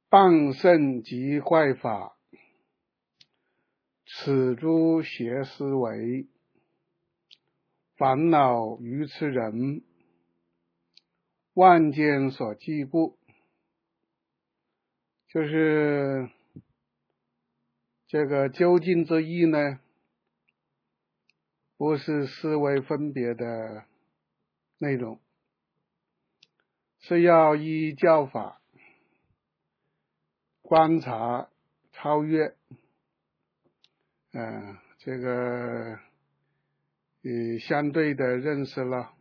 谤圣即坏法，此诸邪思维，烦恼愚痴人，万间所忌故。就是这个究竟之意呢，不是思维分别的内容，是要依教法观察超越这个相对的认识了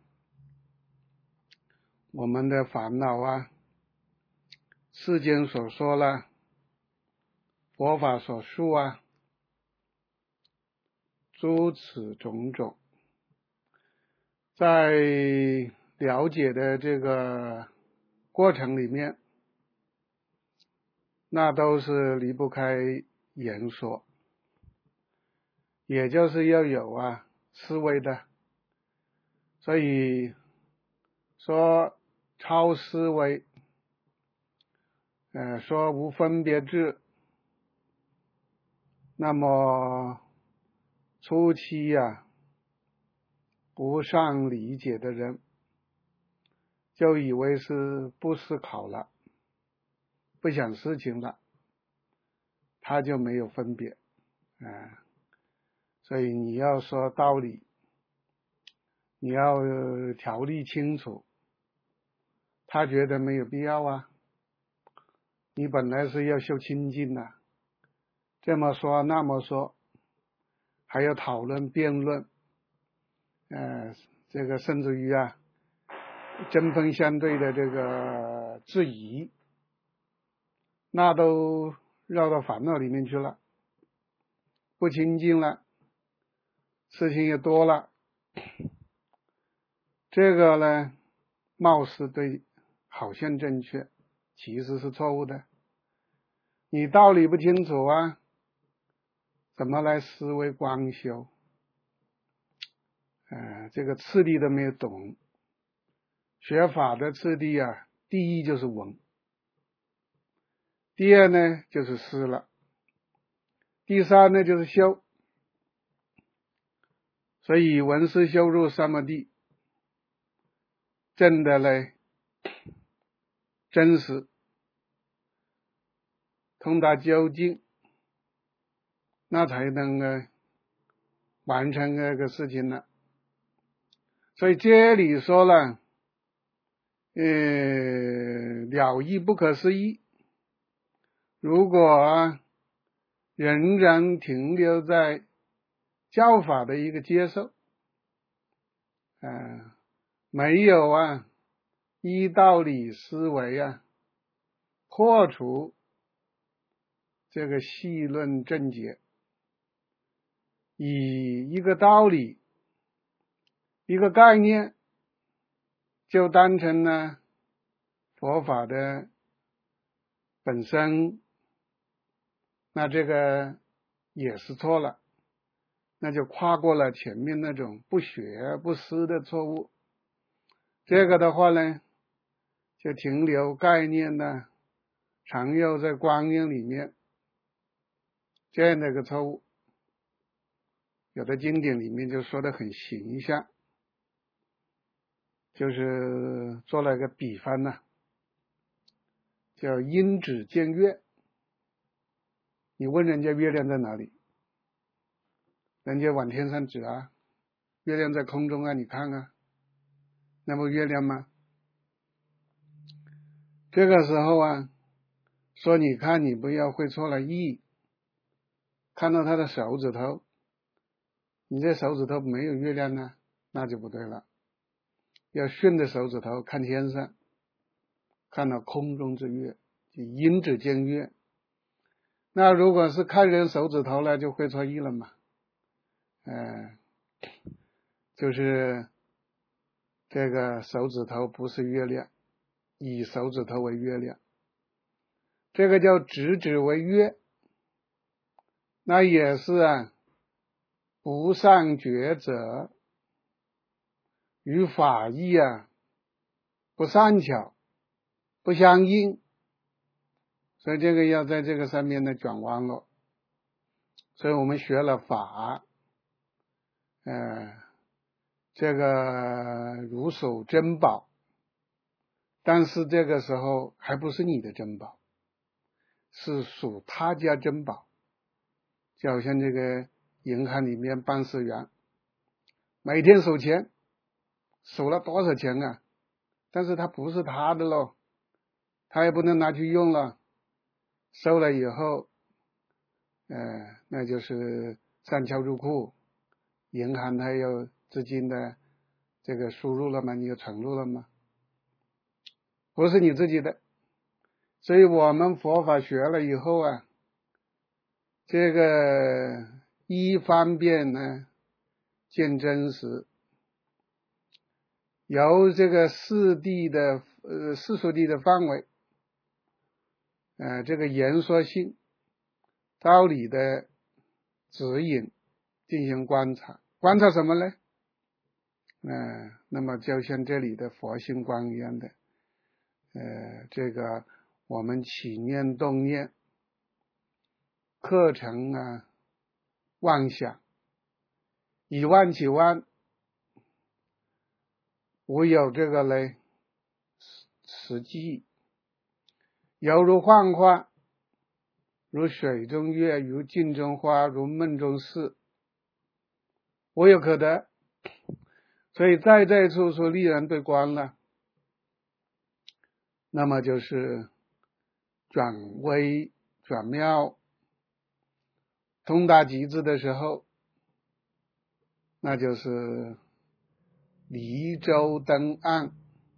我们的烦恼啊，世间所说了，佛法所述啊，诸此种种，在了解的这个过程里面，那都是离不开言说，也就是要有思维的。所以说超思维，说无分别智，那么初期不善理解的人就以为是不思考了，不想事情了，他就没有分别所以你要说道理，你要条理清楚，他觉得没有必要啊。你本来是要修清净的，这么说那么说，还要讨论辩论，这个甚至于针锋相对的这个质疑，那都绕到烦恼里面去了，不清净了，事情也多了。这个呢，貌似对，好像正确，其实是错误的。你道理不清楚怎么来思维观修？这个次第都没有懂。学法的次第第一就是闻，第二呢就是思了，第三呢就是修。所以闻思修入三摩地，真的呢真实通达究竟，那才能完成这个事情了。所以这里说了了义不可思议，如果仍然停留在教法的一个接受没有依道理思维破除这个细论正解，以一个道理一个概念就当成了佛法的本身，那这个也是错了，那就跨过了前面那种不学不思的错误。这个的话呢，就停留概念常用在观念里面，这样的一个错误。有的经典里面就说得很形象，就是做了一个比方叫因指见月。你问人家月亮在哪里，人家往天上指月亮在空中你看那不月亮吗？这个时候说你看你不要会错了意，看到他的手指头，你这手指头没有月亮呢，那就不对了，要顺着手指头看天上，看到空中之月，就因指见月。那如果是看人手指头呢，就会错意了嘛。就是这个手指头不是月亮，以手指头为月亮，这个叫指为月，那也是不善觉者与法义不善巧，不相应， 所以这个要在这个上面呢转弯了。所以我们学了法，这个如守珍宝，但是这个时候还不是你的珍宝，是属他家珍宝。就好像这个银行里面办事员每天收钱，收了多少钱啊，但是他不是他的咯，他也不能拿去用了，收了以后那就是上交入库，银行它有资金的这个输入了嘛，你有存入了嘛，不是你自己的。所以我们佛法学了以后啊，这个一方面呢见真实，由这个世俗谛的范围，这个言说性道理的指引进行观察，观察什么呢？那么就像这里的佛性观一样的，这个我们起念动念，课程啊，妄想，以妄起妄，无有这个呢实际，犹如幻化，如水中月，如镜中花，如梦中事，无有可得。所以在处处立人对观了，那么就是转微转妙，通达极致的时候，那就是离舟登岸。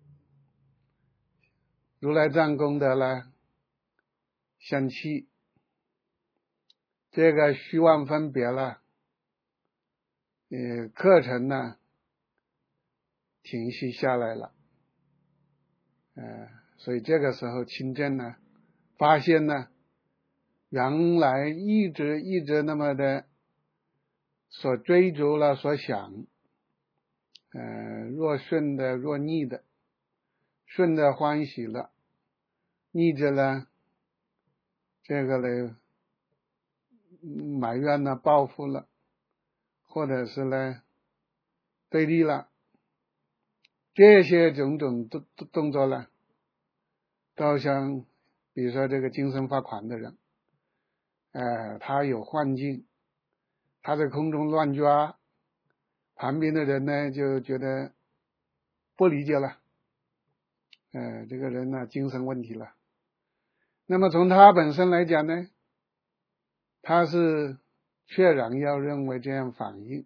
如来藏功德呢相契，这个虚妄分别了，课程呢停息下来了，所以这个时候亲证呢发现呢，原来一直那么的所追逐了，所想，若顺的若逆的，顺的欢喜了，逆着呢这个呢埋怨了，报复了，或者是呢对立了，这些种种动作呢，都像比如说这个精神发狂的人，他有幻境，他在空中乱抓，旁边的人呢就觉得不理解了，这个人呢精神问题了。那么从他本身来讲呢，他是确然要认为这样反应，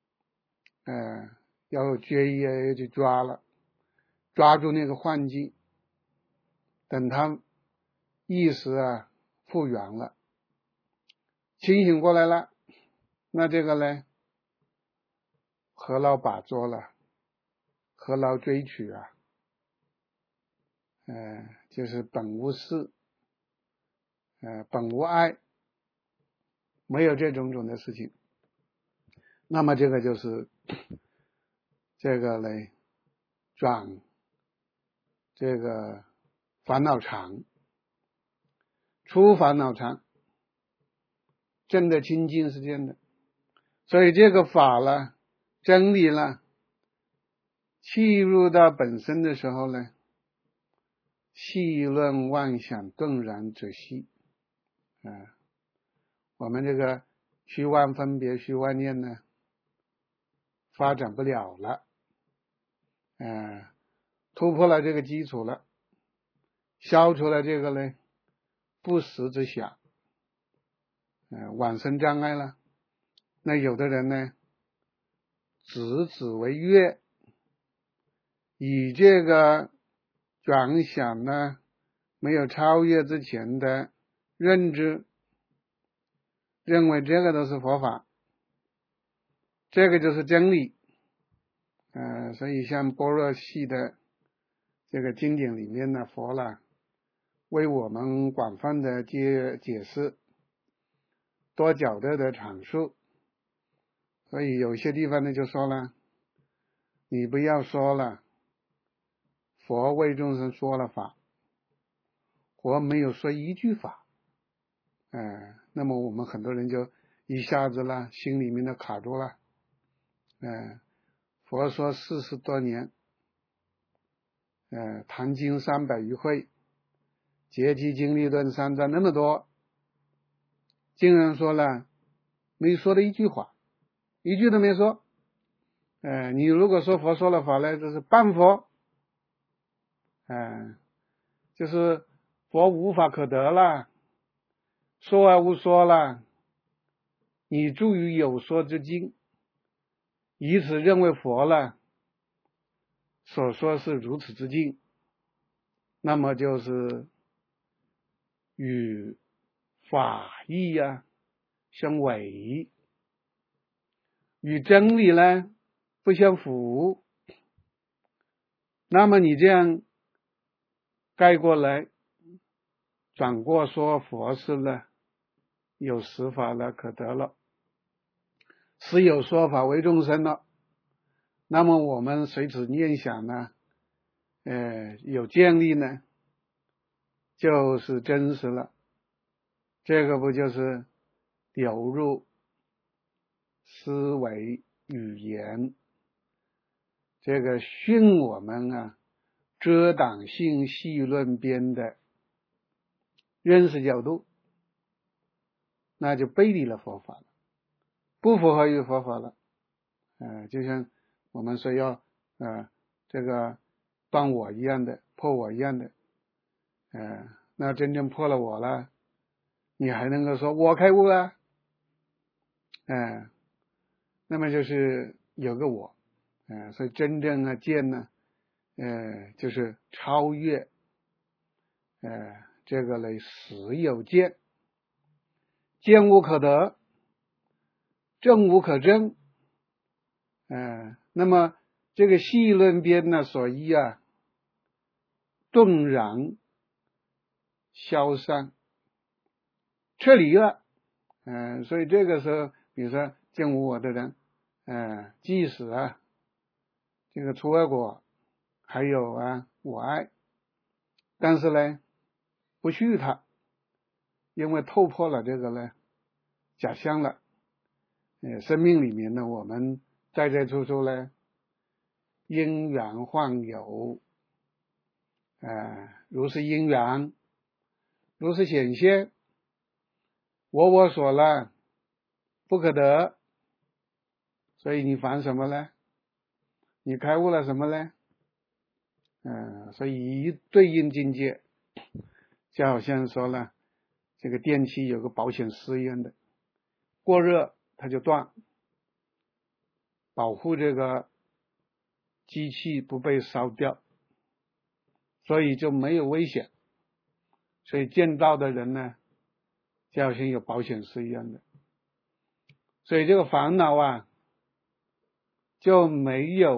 要决意要去抓了，抓住那个幻境，等他意识啊复原了，清醒过来了，那这个呢何劳把捉了，何劳追取啊，就是本无事，本无爱，没有这种的事情。那么这个就是这个呢转这个烦恼常，出烦恼常，真的清净是这样的。所以这个法呢，真理呢，契入到本身的时候呢，细论妄想顿然止息，我们这个虚妄分别虚妄念呢发展不了了，突破了这个基础了，消除了这个呢不实之想，往生障碍了。那有的人呢指为悦，以这个转想呢没有超越之前的认知，认为这个都是佛法，这个就是真理。所以像般若系的这个经典里面呢，佛呢为我们广泛的解释，多角度的阐述。所以有些地方呢就说了，你不要说了佛为众生说了法， 佛没有说一句法，那么我们很多人就一下子呢心里面的卡住了，佛说40多年，谈经300余会，解题经理论3章那么多，竟然说了没说的一句话，一句都没说。你如果说佛说了法呢，这是半佛，就是佛无法可得了，说而无说了，你住于有说之境，以此认为佛了所说是如此之境，那么就是与法义相违，与真理呢不相符。那么你这样盖过来转过说佛是呢有实法了可得了，实有说法为众生了，那么我们随此念想呢有建立呢就是真实了，这个不就是流入思维语言，这个训我们遮挡性细论边的认识角度，那就背离了佛法了，不符合于佛法了。就像我们说要这个断我一样的，破我一样的，那真正破了我了，你还能够说我开悟了？那么就是有个我，所以真正见呢，就是超越，这个类实有见，见无可得，证无可证，那么这个细论边呢所依顿然消散撤离了，所以这个时候比如说见无我的人，即使这个出恶果还有我爱，但是呢不续它，因为透破了这个呢假象了。生命里面呢我们在处处呢因缘幻有，如是因缘如是显现，我所呢不可得，所以你烦什么呢？你开悟了什么呢？所以一对应境界就好像说了这个电器有个保险丝一样的，过热它就断，保护这个机器不被烧掉，所以就没有危险。所以见到的人呢就好像有保险丝一样的，所以这个烦恼就没有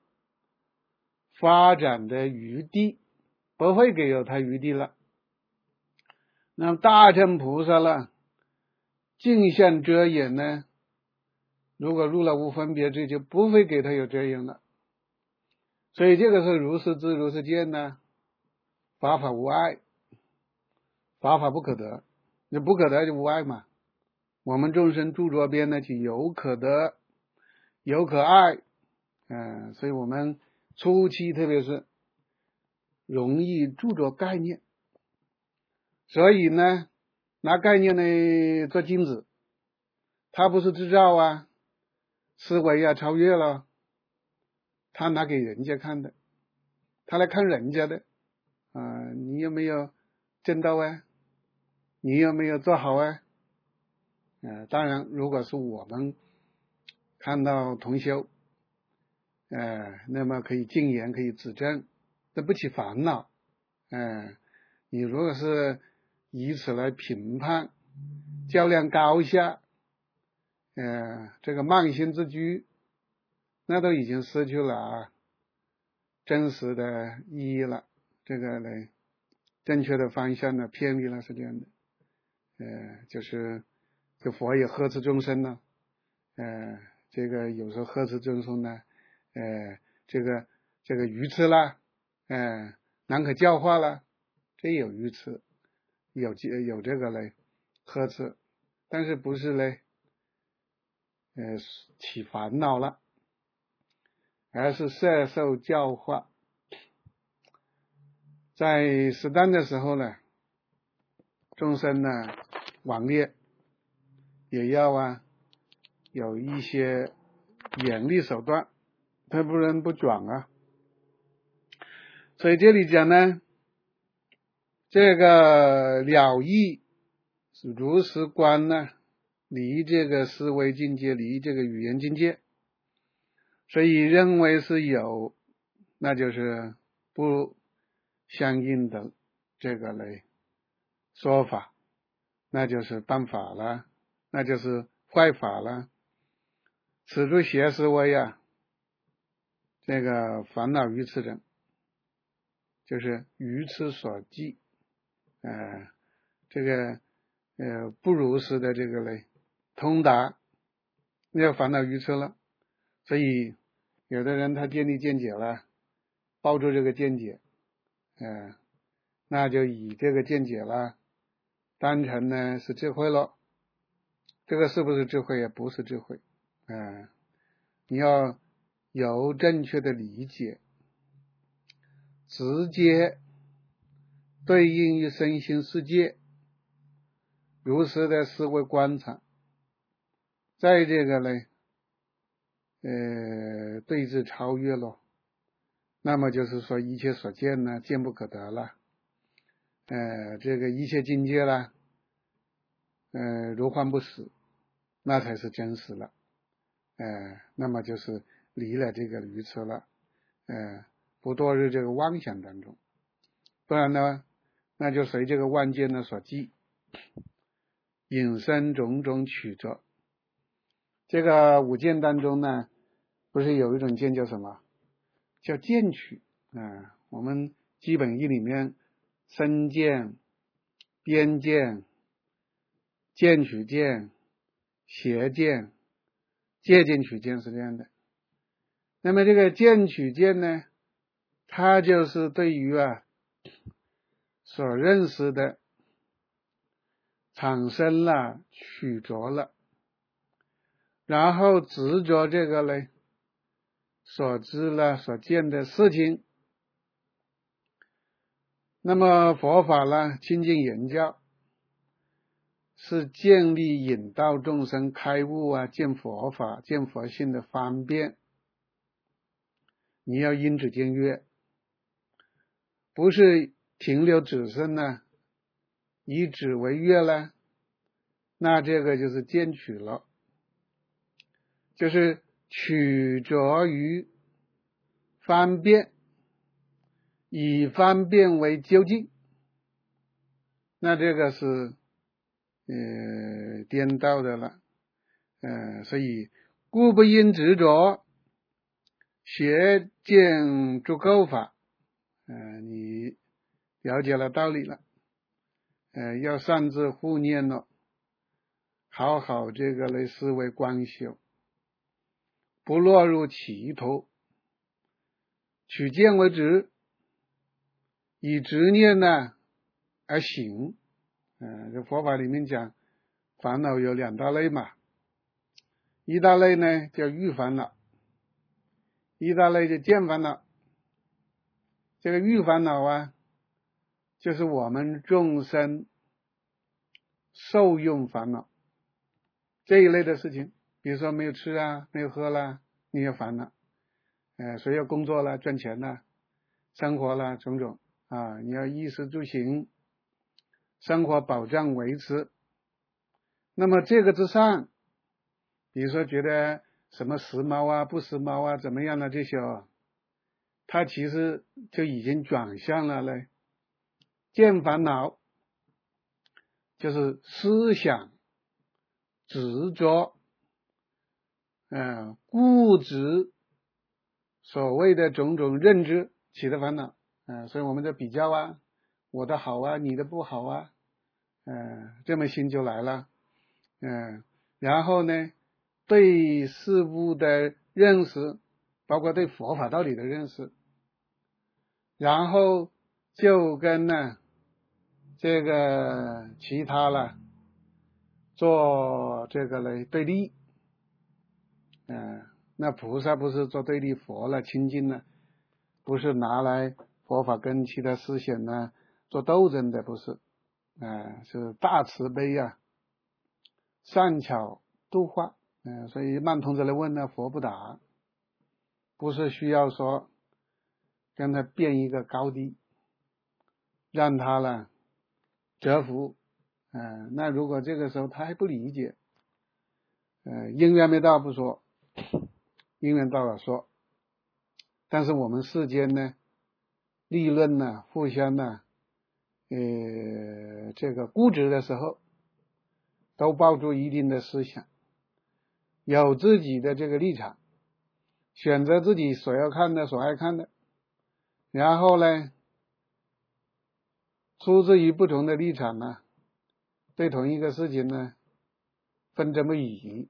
发展的余地，不会给有它余地了。那么大乘菩萨了镜像遮掩呢，如果入了无分别智，就不会给他有遮掩了。所以这个是如是知如是见呢，法法无碍，法法不可得，你不可得就无碍嘛。我们众生著作边呢就有可得有可爱，所以我们初期特别是容易著作概念，所以呢拿概念呢做镜子，它不是制造思维超越了，他拿给人家看的，他来看人家的，你有没有证到你有没有做好当然如果是我们看到同修，那么可以进言可以指正，这不起烦恼。你如果是以此来评判较量高下，这个慢心之居，那都已经失去了真实的意义了，这个呢正确的方向呢偏离了，是这样的。就是这佛也呵斥众生呢，这个有时候呵斥众生呢，这个愚痴啦，难可教化啦，这有愚痴， 有这个嘞呵斥，但是不是嘞起烦恼了，而是摄受教化。在适当的时候呢，众生呢顽劣，也要有一些严厉手段，他不能不转啊。所以这里讲呢，这个了义是如实观呢，离这个思维境界，离这个语言境界，所以认为是有，那就是不相应的这个类说法，那就是谤法了，那就是坏法了。此诸邪思维这个烦恼愚痴人，就是愚痴所记，这个不如实的这个类通达，那烦恼愚痴了。所以有的人他建立见解了，抱住这个见解，那就以这个见解了当成呢是智慧了。这个是不是智慧？也不是智慧。你要有正确的理解，直接对应于身心世界，如实的思维观察，在这个呢对治超越了，那么就是说一切所见呢见不可得了，这个一切境界啦如幻不实，那才是真实了，那么就是离了这个愚痴了，不堕入这个妄想当中，不然呢那就随这个妄见的所记，引生种种曲折。这个五见当中呢，不是有一种见叫什么？叫见取。我们基本义里面身见、边见、见取见、邪见、借见取见是这样的。那么这个见取见呢，它就是对于所认识的产生了取着了，然后执着这个呢所知了所见的事情。那么佛法呢清净言教是建立引导众生开悟见佛法见佛性的方便，你要因指见月，不是停留只剩以指为月了，那这个就是见取了，就是取着于方便，以方便为究竟，那这个是颠倒的了，所以故不应执着学见诸构法，你了解了道理了，要擅自护念了，好好这个类思维观修，不落入歧途，取见为执，以执念而行。这佛法里面讲烦恼有两大类嘛，一大类呢叫欲烦恼，一大类叫见烦恼。这个欲烦恼就是我们众生受用烦恼这一类的事情，比如说没有吃没有喝啦，你也烦恼，所以要工作啦，赚钱啦，生活啦，种种你要衣食住行，生活保障维持。那么这个之上，比如说觉得什么时髦不时髦怎么样的这些它其实就已经转向了嘞见烦恼，就是思想执着固执所谓的种种认知起的烦恼，所以我们在比较我的好你的不好这么心就来了，然后呢对事物的认识，包括对佛法道理的认识，然后就跟这个其他了做这个呢对立，那菩萨不是做对立，佛了清净了，不是拿来佛法跟其他思想呢做斗争的，不是，是大慈悲啊，善巧度化，所以曼童子来问呢，佛不答，不是需要说跟他辩一个高低，让他呢折服，那如果这个时候他还不理解，因缘没到不说，因缘到了说，但是我们世间呢，立论呢，互相呢，这个固执的时候，都抱住一定的思想，有自己的这个立场，选择自己所要看的、所爱看的，然后呢，出自于不同的立场呢，对同一个事情呢，纷争不已，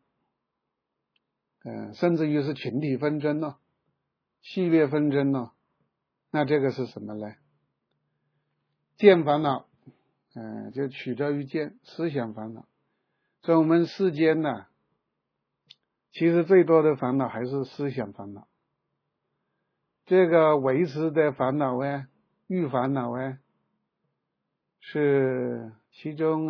甚至于是群体纷争了，系列纷争了，那这个是什么呢？见烦恼，就取决于见，思想烦恼。所以我们世间呢，其实最多的烦恼还是思想烦恼。这个维持的烦恼欲烦恼是其中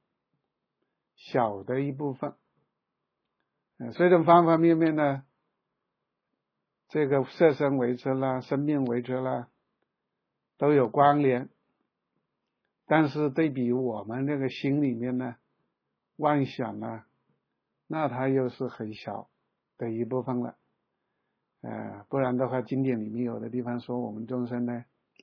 小的一部分。虽然方方面面呢，这个色身维持啦，生命维持啦，都有关联，但是对比我们这个心里面呢，妄想啊，那它又是很小的一部分了。不然的话，经典里面有的地方说我们众生呢，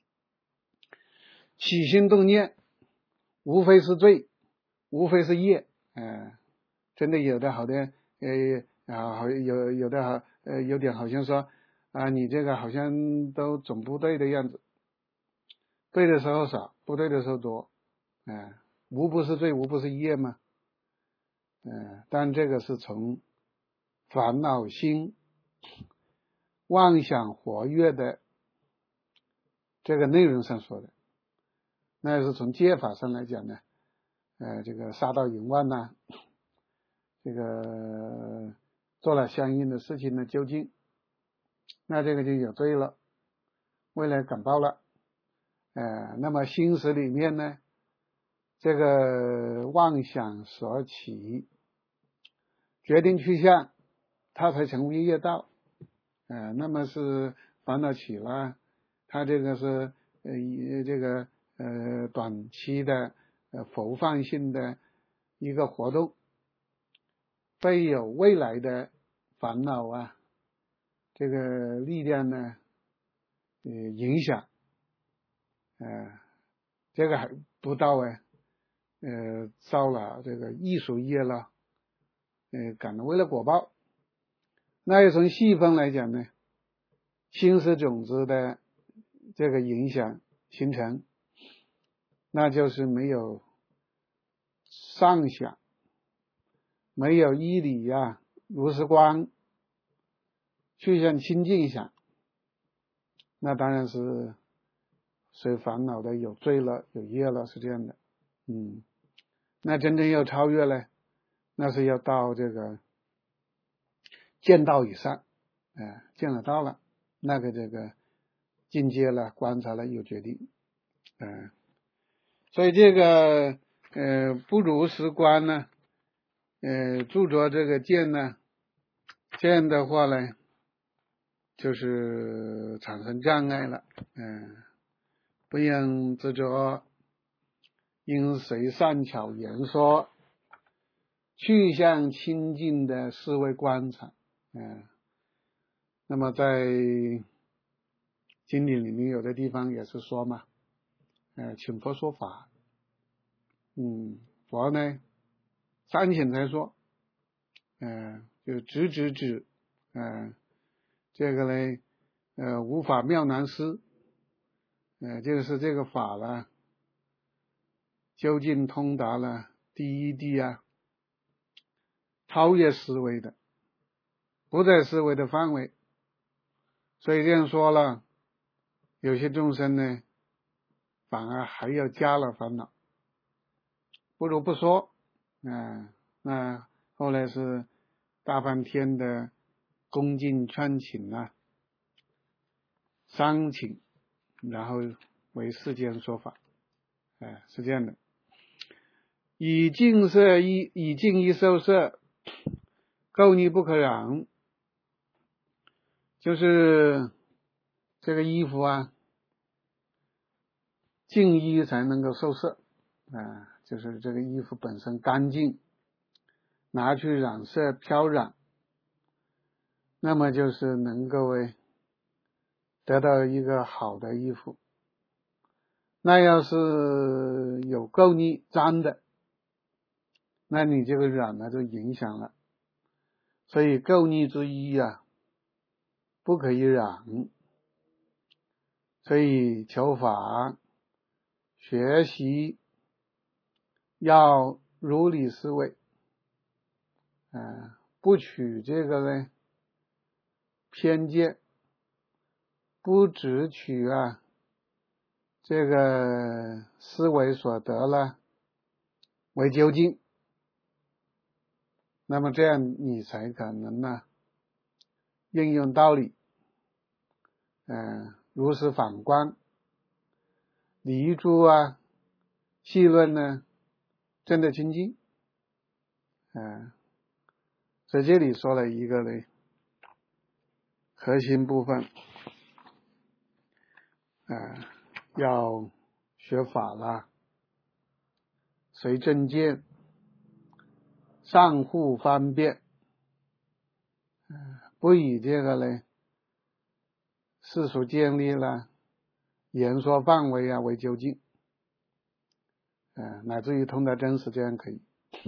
起心动念，无非是罪，无非是业，真的有的好的，有的好，有点好像说你这个好像都总不对的样子，对的时候少，不对的时候多，无不是罪，无不是业嘛，但这个是从烦恼心、妄想活跃的这个内容上说的，那是从戒法上来讲呢，这个杀盗淫妄呐，这个做了相应的事情呢，究竟，那这个就有罪了，未来感报了，那么心识里面呢，这个妄想所起，决定去向，它才成为业道，那么是烦恼起了，它这个是这个短期的浮放性的一个活动，会有未来的烦恼这个力量呢影响，这个还不到造了这个艺术业了，感了为了果报。那要从细分来讲呢，心识种子的这个影响形成，那就是没有上想，没有依理如是观，去向清净想，那当然是随烦恼的有罪了，有业了，是这样的。那真正要超越了，那是要到这个见道以上，见了道了，那个这个境界了，观察了有决定，所以这个不如实观呢，著着这个见呢，这样的话呢，就是产生障碍了，不应执着，应随善巧言说，去向清净的思维观察，那么在经典里面有的地方也是说嘛，请佛说法，佛呢三请才说，就直，这个呢无法妙难思，就是这个法了究竟通达了第一谛超越思维的，不在思维的范围，所以这样说了，有些众生呢反而还要加了烦恼， 不如不说。那后来是大梵天的恭敬劝请商请，然后为世间说法。是这样的。以净衣受色，垢逆不可染，就是这个衣服净衣才能够受色。就是这个衣服本身干净，拿去染色漂染，那么就是能够得到一个好的衣服。那要是有垢逆脏的，那你这个染就影响了。所以垢逆之衣不可以染。所以求法学习要如理思维，不取这个偏见，不只取这个思维所得了为究竟，那么这样你才可能应用道理，如实反观，理诸细论真的清净。所以这里说了一个核心部分，要学法了，随正见，上护方便，不以这个世俗见立了言说范围为究竟，乃至于通达真实，这样可以。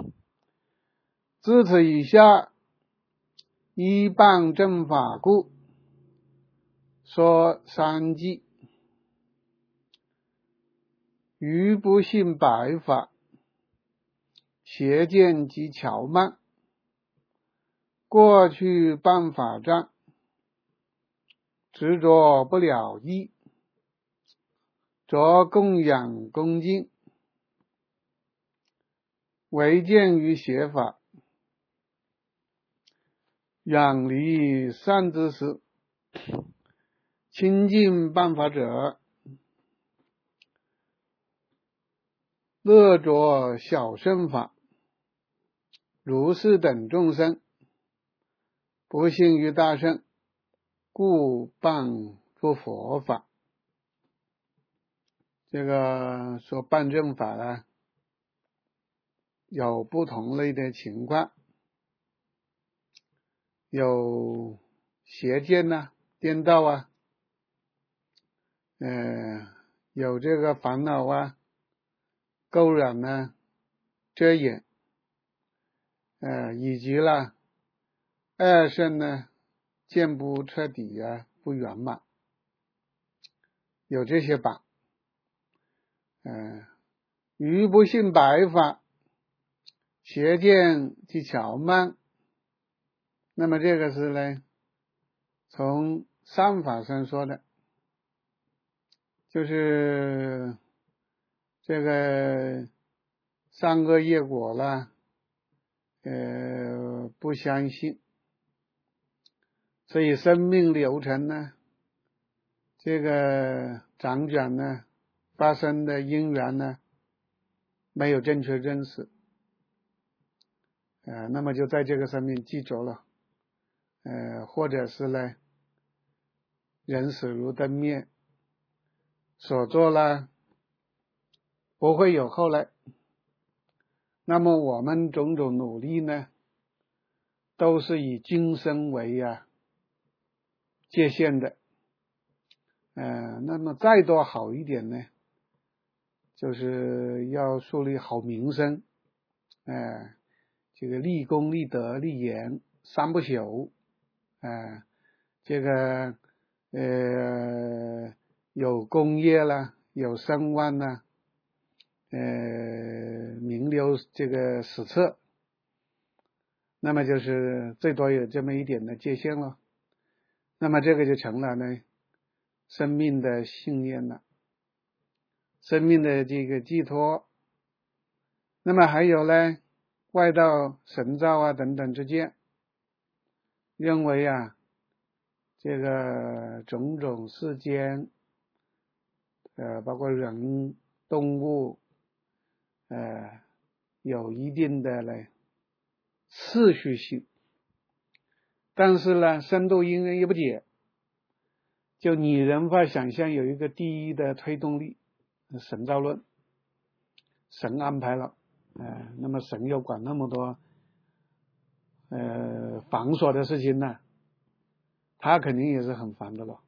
自此以下，依谤正法故，说三忌。余不信白法，邪见及巧慢，过去办法障，执着不了义，着供养恭敬，唯见于邪法，远离善知识，亲近办法者，乐着小乘法，如是等众生，不信于大乘，故谤诸佛法。这个说办正法有不同类的情况，有邪见颠倒有这个烦恼垢染遮掩，以及二圣见不彻底不圆满，有这些吧。余不信白法，邪见及巧慢，那么这个是从善法上说的，就是这个善恶业果不相信，所以生命流程这个长短发生的因缘没有正确认识，那么就在这个上面记着了，或者是人死如灯灭，所做不会有后来。那么我们种种努力都是以今生为界限的，那么再多好一点就是要树立好名声，这个立功立德立言三不朽，这个有功业有声望名留这个史册，那么就是最多有这么一点的界限了，那么这个就成了生命的信念了，生命的这个寄托。 那么还有呢，外道神造啊等等之见，认为啊，这个种种世间，包括人、动物，有一定的呢次序性，但是呢，深度因缘也不解，就拟人法想象有一个第一的推动力，神造论，神安排了，那么神又管那么多繁琐的事情呢，他肯定也是很烦的了。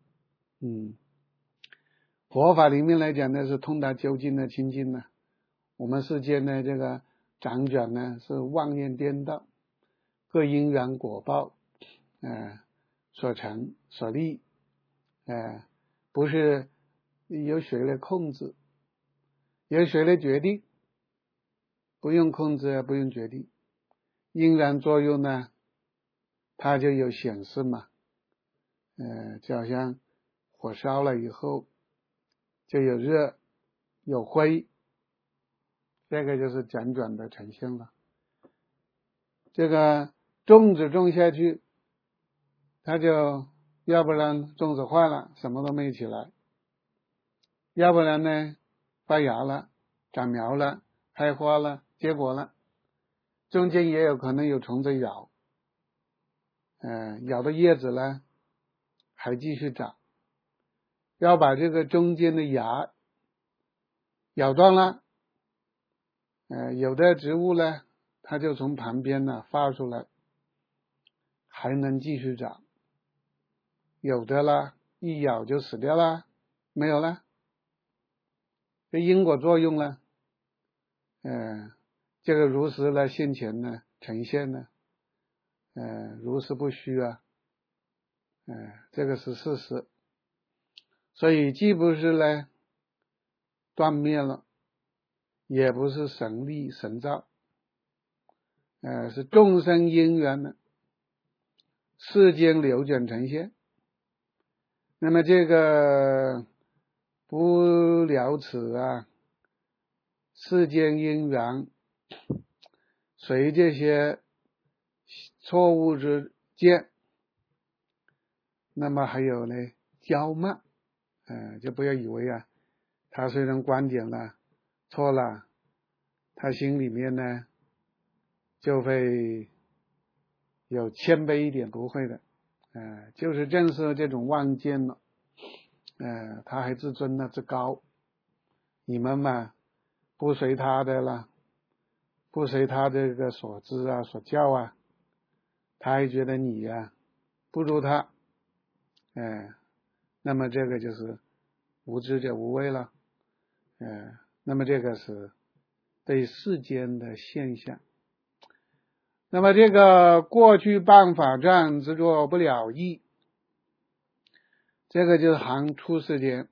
佛法里面来讲呢，是通达究竟的清净呢。我们世间呢，这个辗转呢是妄念颠倒，各因缘果报，所成所立，不是由谁来控制，由谁来决定，不用控制，不用决定。因缘作用呢，它就有显示嘛，就好像火烧了以后就有热有灰，这个就是辗转的呈现了。这个种子种下去，它就要不然种子坏了，什么都没起来，要不然呢发芽了，长苗了，开花了，结果了，中间也有可能有虫子咬，咬的叶子呢还继续长，要把这个中间的芽咬断了，有的植物呢它就从旁边呢发出来，还能继续长，有的啦一咬就死掉了，没有了，这因果作用呢，这个如实呢现前呢呈现呢，如实不虚啊，这个是事实。所以既不是呢断灭了，也不是神力神造，是众生因缘呢世间流转呈现。那么这个不了此啊，世间因缘随这些错误之见，那么还有呢骄慢，就不要以为啊，他虽然观点了错了，他心里面呢就会有谦卑一点，不会的，就是正是这种妄见了，他还自尊呢自高，你们嘛不随他的了，不随他这个所知啊所教啊，他还觉得你啊不如他，那么这个就是无知者无畏了，那么这个是对世间的现象。那么这个过去办法障执着不了义，这个就是含出世间，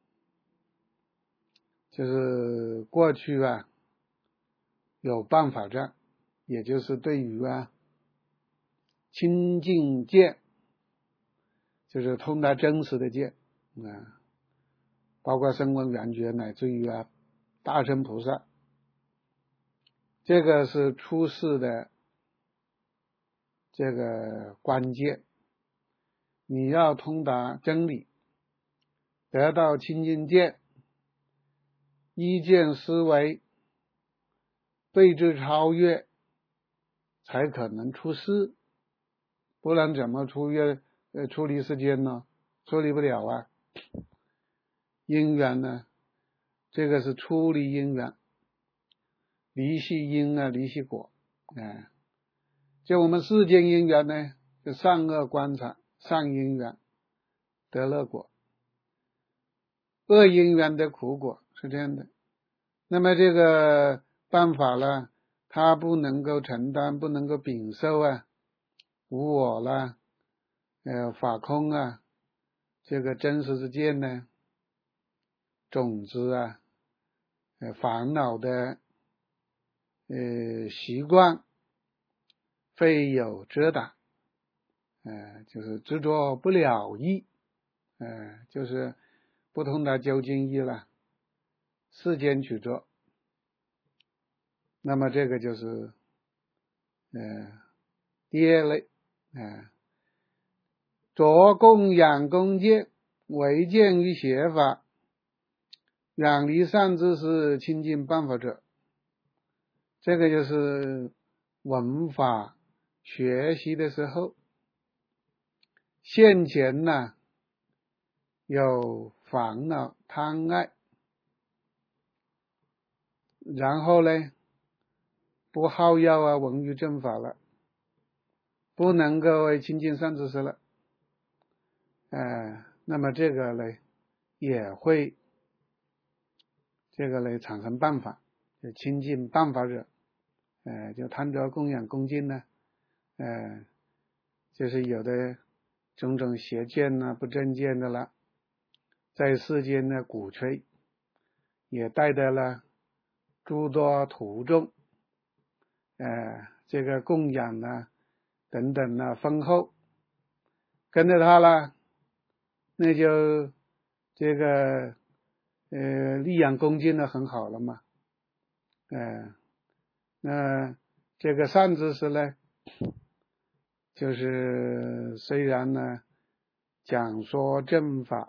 就是过去啊有办法障，也就是对于啊清净见，就是通达真实的见，包括声闻缘觉乃至于啊大乘菩萨，这个是出世的这个关键。你要通达真理，得到清净见，依见思维，对治超越，才可能出世，不然怎么出离世间呢？处理不了啊。因缘呢，这个是出离因缘，离系因啊，离系果，就我们世间因缘呢，就善恶观察，善因缘得乐果，恶因缘得苦果，是这样的。那么这个办法呢，它不能够承担，不能够秉受啊，无我啦，法空啊，这个真实之见呢，种子啊，烦恼的习惯，非有遮挡，就是执着不了义，就是不通达究竟义了，世间取着。 那么这个就是第二类着供养恭敬，为见于邪法，远离善知识，亲近办法者。这个就是闻法学习的时候，现前呢有烦恼贪爱，然后呢不好要闻于正法了，不能够亲近善知识了，那么这个呢也会产生办法，就亲近办法者，就贪着供养恭敬呢，就是有的种种邪见呢不正见的了，在世间呢鼓吹，也带来了诸多途众，这个供养呢等等呢丰厚，跟着他了，那就这个力养恭敬的很好了嘛，那这个善知识呢，就是虽然呢讲说正法，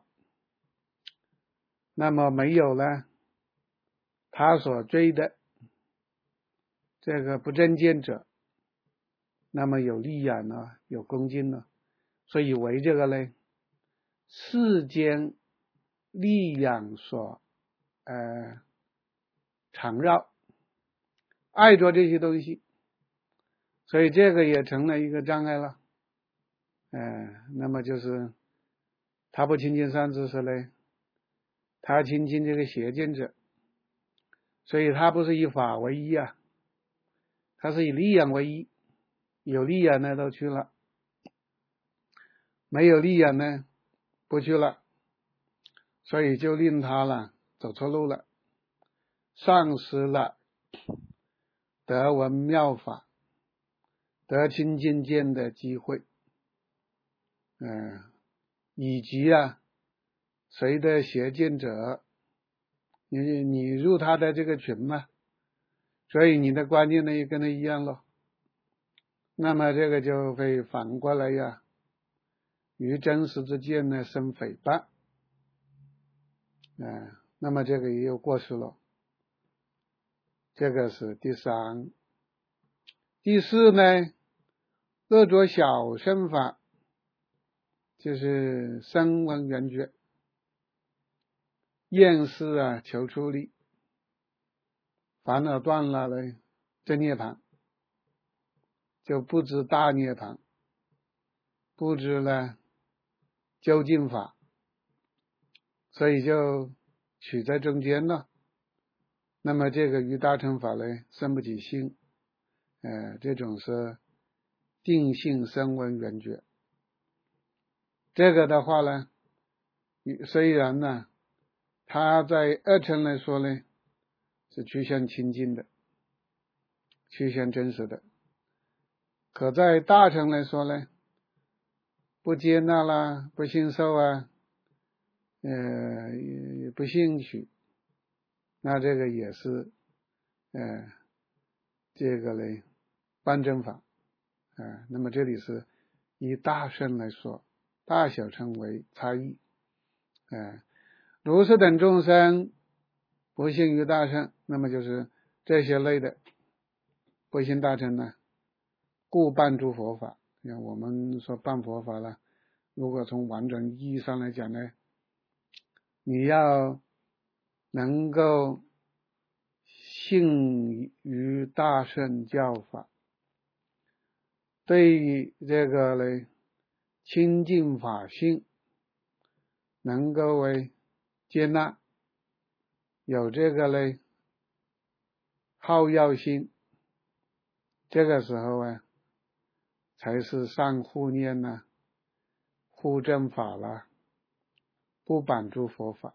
那么没有呢他所追的这个不正见者，那么有力养呢，有恭敬呢，所以为这个呢世间力养所缠绕，爱着这些东西，所以这个也成了一个障碍了。那么就是他不亲近善知识呢，他亲近这个邪见者，所以他不是以法为依啊，他是以力养为依，有力养呢都去了，没有力养呢不去了，所以就令他了走错路了，丧失了得闻妙法，得亲近见的机会，以及谁的邪见者，你入他的这个群嘛，所以你的观念呢也跟他一样咯，那么这个就会反过来于真实之见呢生诽谤，那么这个也有过失了。这个是第三。第四呢，恶着小乘法，就是声闻缘觉，厌世求出离，烦恼断了呢真涅槃，就不知大涅槃，不知呢究竟法，所以就取在中间了。那么这个于大乘法呢生不起性，这种是定性声闻缘觉。这个的话呢，虽然呢他在二乘来说呢是趋向清净的，趋向真实的，可在大乘来说呢不接纳啦，不信受也不兴趣，那这个也是这个呢半正法，那么这里是以大乘来说，大小乘为差异，如是等众生不信于大乘，那么就是这些类的不信大乘呢，故办诸佛法。像我们说办佛法了，如果从完整意义上来讲呢，你要能够信于大乘教法，对于这个呢清净法性能够接纳，有这个呢好要心，这个时候才是上护念护正法啦，不绑诸佛法，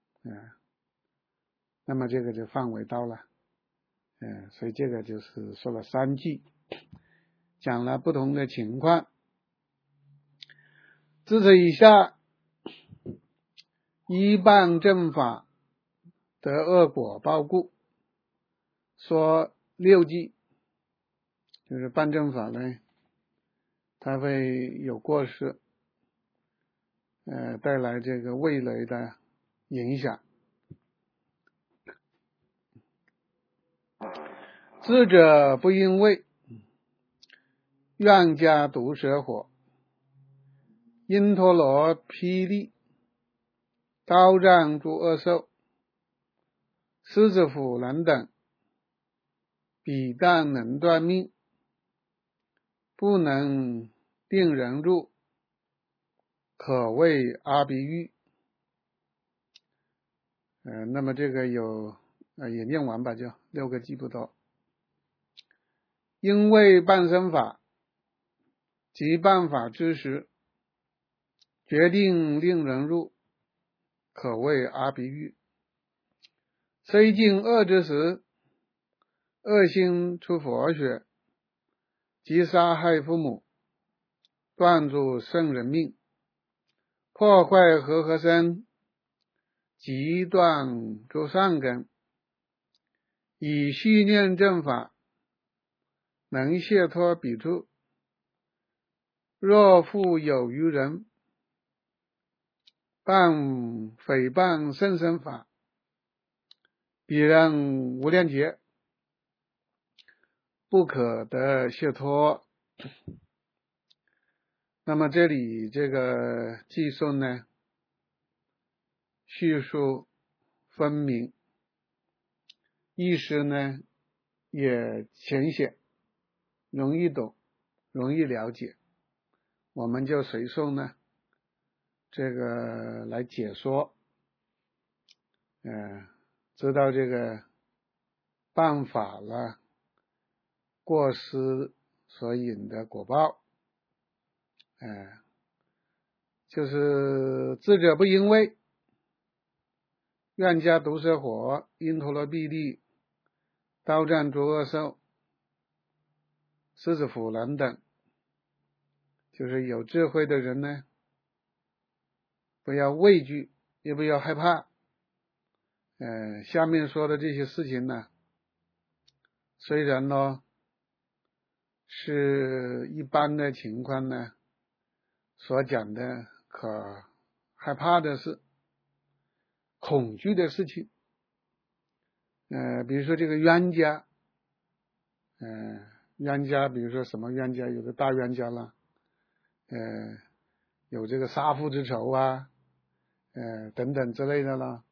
那么这个就范围到了，所以这个就是说了3句，讲了不同的情况。自此以下，依办正法得恶果报故，说六忌，就是办正法呢，它会有过失，带来这个未来的影响。智者不因为愿加毒蛇火、因陀罗霹雳、刀杖诸恶兽、狮子虎狼等，彼但能断命，不能定人入，可谓阿鼻喻。那么这个有也念完吧，就6个记不多。因为办身法及办法之时，决定令人入，可谓阿鼻喻。虽尽恶之时，恶心出佛学，即杀害父母，断诸圣人命，破坏和身，即断诸善根，以续念正法，能解脱彼处。若复有余人办诽谤圣身法，彼人无量劫不可得解脱。那么这里这个记述呢，叙述分明，意思呢也浅显，容易懂，容易了解。我们就随顺呢这个来解说，知道这个办法了过失所引的果报，就是智者不因为愿加毒蛇火、因陀罗霹雳、刀杖诸恶兽、狮子虎狼等，就是有智慧的人呢，不要畏惧，也不要害怕。下面说的这些事情呢，虽然呢是一般的情况呢所讲的可害怕的事、恐惧的事情，比如说这个冤家，冤家，比如说什么冤家，有的大冤家了，有这个杀父之仇啊，等等之类的了，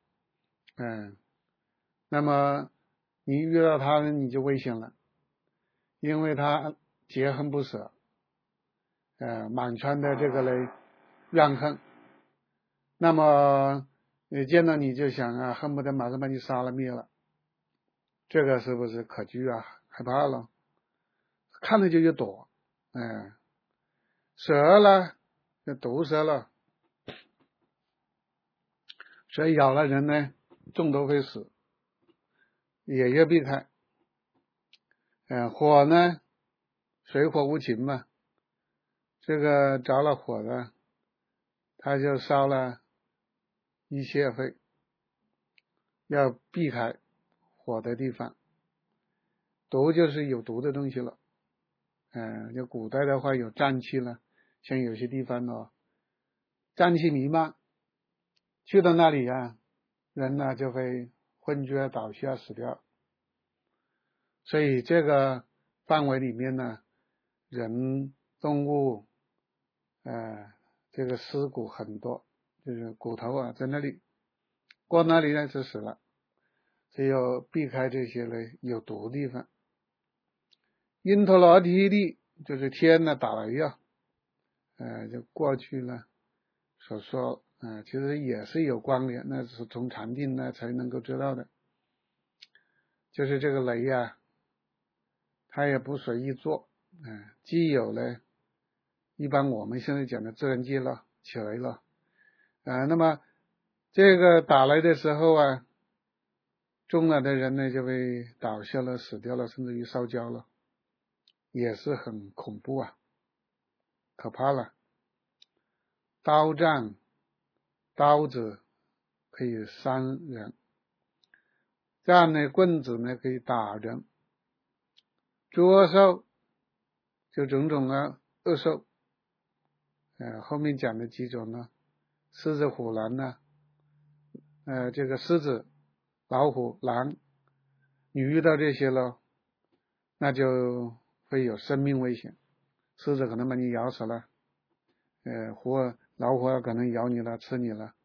那么你遇到他呢，你就危险了，因为他结恨不舍，满腔的这个嘞怨恨，那么见到你就想啊，恨不得马上把你杀了灭了，这个是不是可惧啊？害怕了，看了就去躲，蛇了，就毒蛇了，蛇咬了人呢，中毒会死，也要避开。火呢，水火无情嘛，这个着了火了，它就烧了一切会，要避开火的地方。毒就是有毒的东西了，就古代的话有瘴气了，像有些地方呢，瘴气弥漫，去到那里啊，人呢就会昏厥倒下死掉。所以这个范围里面呢，人、动物，这个尸骨很多，就是骨头啊，在那里过那里呢就死了，所以要避开这些呢有毒地方。因陀罗霹雳就是天呢打雷啊，就过去了所说，其实也是有关联，那是从禅定呢才能够知道的。就是这个雷啊，它也不随意做，既有呢一般我们现在讲的自然界了起来了，那么这个打雷的时候啊，中了的人呢就被倒下了，死掉了，甚至于烧焦了，也是很恐怖啊，可怕了。刀杖，刀子可以伤人，杖呢，棍子呢可以打人， 诸恶兽就种种的恶兽，后面讲的几种呢，狮子、虎、狼呢，这个狮子、老虎、狼，你遇到这些了，那就会有生命危险。狮子可能把你咬死了，老虎可能咬你了，吃你了，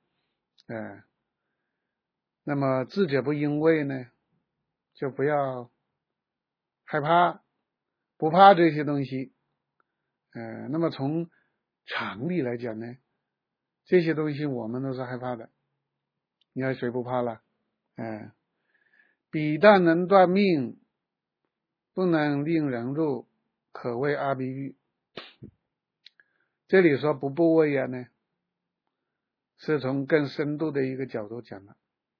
那么智者不因为呢，就不要害怕，不怕这些东西。那么从常理来讲呢，这些东西我们都是害怕的。你看谁不怕了？彼但能断命，不能令人入，可谓阿鼻喻。这里说不畏啊呢，是从更深度的一个角度讲的，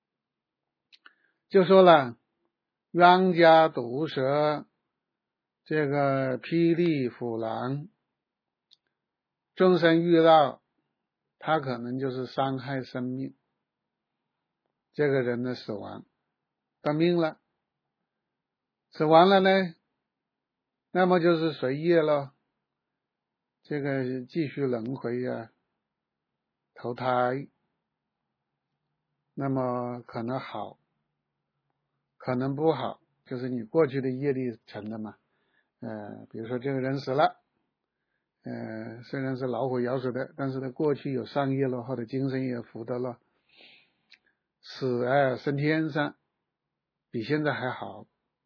就说了冤家毒蛇，这个霹雳虎狼，众生遇到他可能就是伤害生命，这个人的死亡断命了，死亡了呢，那么就是随业了，这个继续轮回啊，投胎，那么可能好，可能不好，就是你过去的业力成的嘛。比如说这个人死了，虽然是老虎咬死的，但是他过去有善业了，或者精神也福德了，死升天上，比现在还好。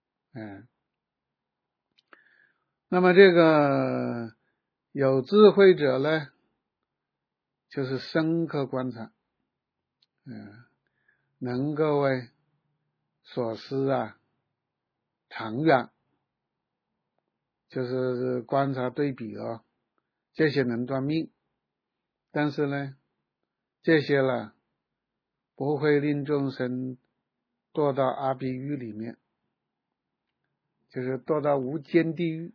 那么这个有智慧者呢，就是深刻观察，能够所思长远，就是观察对比这些能断命，但是呢，这些呢不会令众生堕到阿鼻狱里面，就是堕到无间地狱。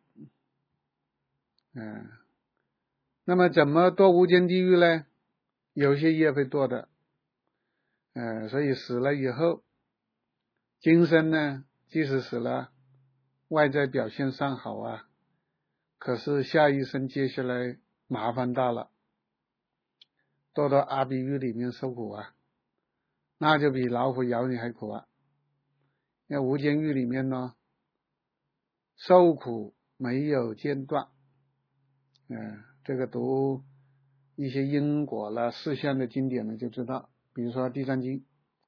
那么怎么堕无间地狱呢？有些业会堕的，所以死了以后，今生呢，即使死了，外在表现上好可是下一生接下来麻烦大了，堕到阿鼻狱里面受苦那就比老虎咬你还苦因为无间狱里面呢，受苦没有间断。这个读一些因果了事项的经典呢就知道，比如说《地藏经》，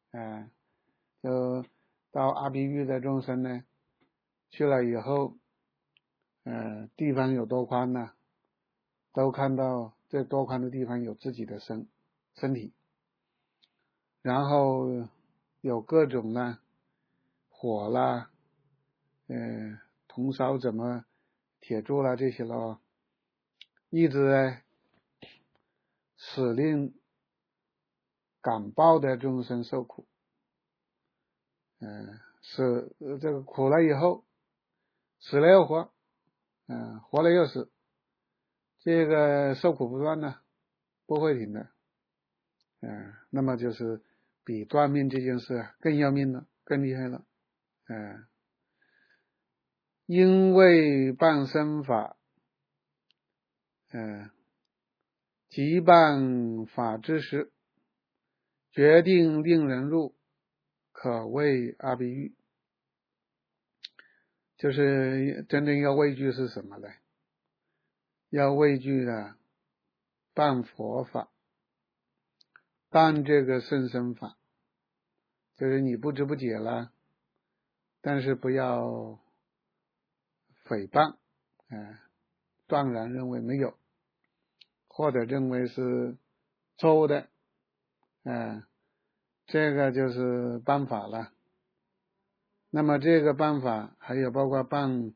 就到阿鼻狱的众生呢去了以后，地方有多宽呢，都看到这多宽的地方有自己的身体，然后有各种火啦，铜烧怎么铁柱啦这些咯，一直使令感报的众生受苦，是这个苦了以后，死了又活，活了又死，这个受苦不断呢，不会停的，那么就是比断命这件事更要命了，更厉害了，因为办身法，即办法之时，决定令人入，可谓阿鼻喻。就是真正要畏惧是什么呢？要畏惧办佛法，办这个甚深法，就是你不知不觉了，但是不要诽谤，断然认为没有，或者认为是错误的，这个就是办法了。那么这个办法还有包括办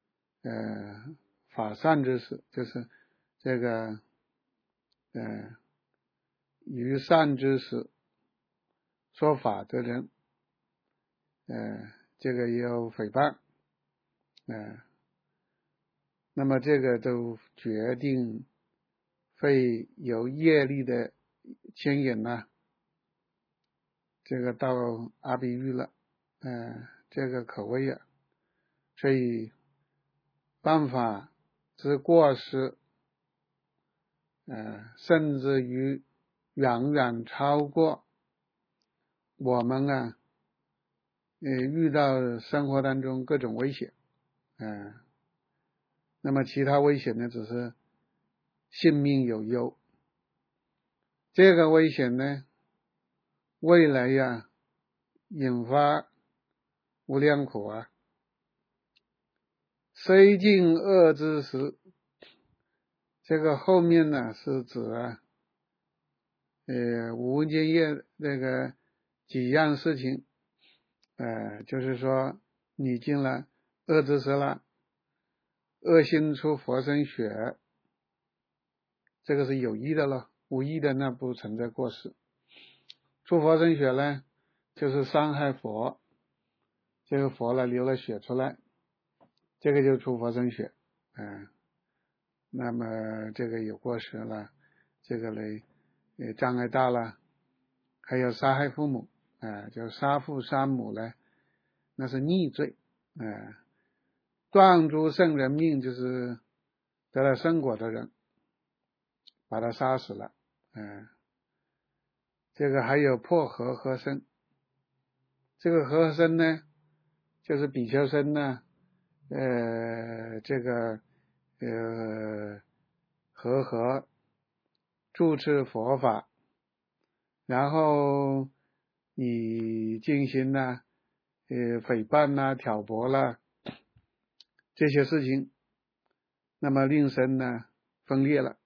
法善之事，就是这个于善之时说法的人，这个也有诽谤，那么这个都决定会有业力的牵引这个到阿鼻狱了，这个可谓所以办法之过失，甚至于远远超过我们遇到生活当中各种危险，那么其他危险呢，只是性命有忧。这个危险呢，未来引发无量苦啊。虽尽恶之时，这个后面呢是指无间业这个几样事情，就是说你尽了恶之时了，恶心出佛身血，这个是有意的了，无意的那不存在过失。出佛身血呢，就是伤害佛，这个佛呢流了血出来，这个就出佛身血，那么这个有过失了，这个障碍大了。还有杀害父母，就杀父杀母呢，那是逆罪，断诸圣人命，就是得了圣果的人，把他杀死了，这个还有破和身，这个和身呢，就是比丘僧呢，这个和住持佛法，然后你进行诽谤挑拨这些事情，那么令身呢分裂了，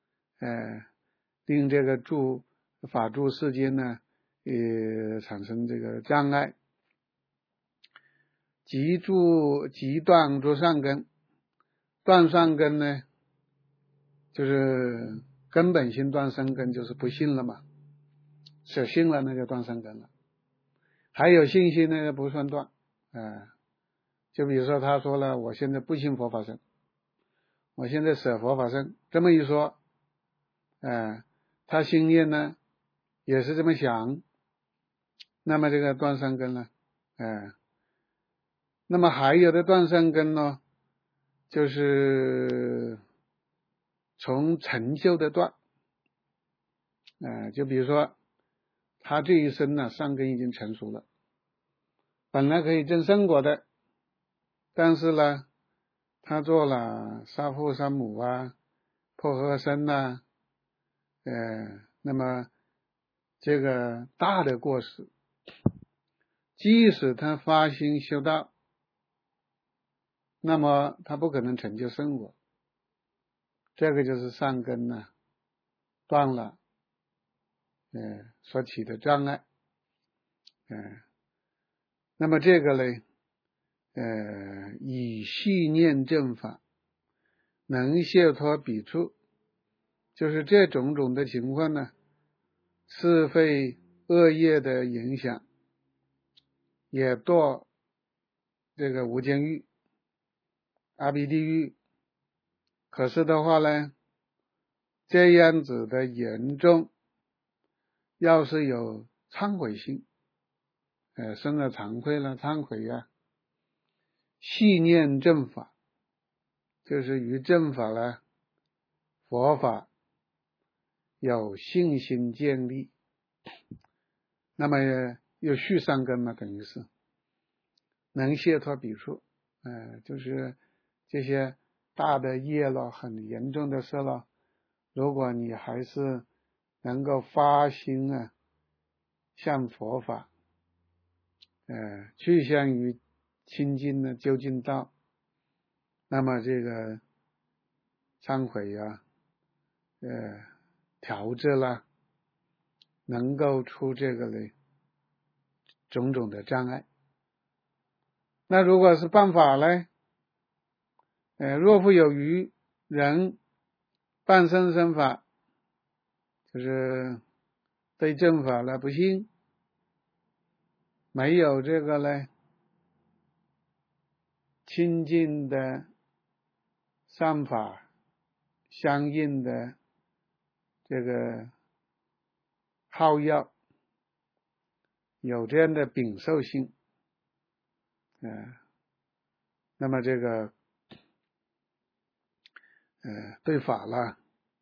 令这个法住世间呢产生这个障碍，即断诸善根。断善根呢，就是根本性断善根，就是不信了嘛，舍信了那就断善根了。还有信心呢不算断，就比如说他说了，我现在不信佛法僧，我现在舍佛法僧，这么一说，他心念呢也是这么想，那么这个断善根了，那么还有的断善根呢，就是从成就的断，就比如说他这一生呢善根已经成熟了，本来可以证圣果的，但是呢他做了杀父杀母破和身那么这个大的过失，即使他发心修道，那么他不可能成就圣果，这个就是善根断了，所起的障碍，那么这个呢，以细念正法，能解脱彼处，就是这种种的情况呢，是非恶业的影响，也堕这个无间狱、阿鼻地狱。可是的话呢，这样子的严重，要是有忏悔心，生了惭愧了，忏悔细念正法，就是于正法佛法有信心建立，那么有续善根嘛，等于是能解脱彼处，就是这些大的业了，很严重的事了，如果你还是能够发心向佛法，趋向于清净的究竟道，那么这个忏悔调制了，能够出这个种种的障碍。那如果是办法呢，若复有余人半生生法，就是对正法不信，没有这个清净的善法相应的这个好药，有这样的禀受性，那么这个对法了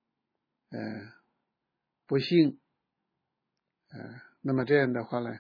不信，那么这样的话呢，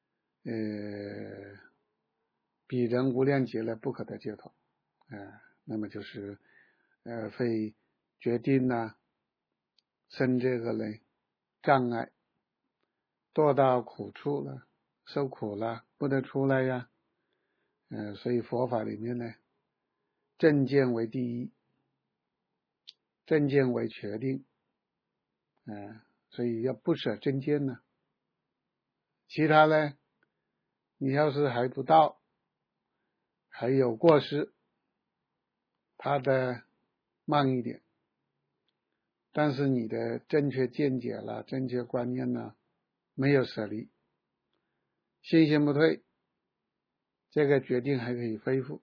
彼人无量劫了不可得解脱，那么就是会决定呢生这个呢障碍，堕到苦处了，受苦了，不得出来呀。所以佛法里面呢，正见为第一，正见为确定，所以要不舍正见呢。其他呢，你要是还不到，还有过失，它的慢一点，但是你的正确见解了，正确观念呢，没有舍离，信心不退，这个决定还可以恢复，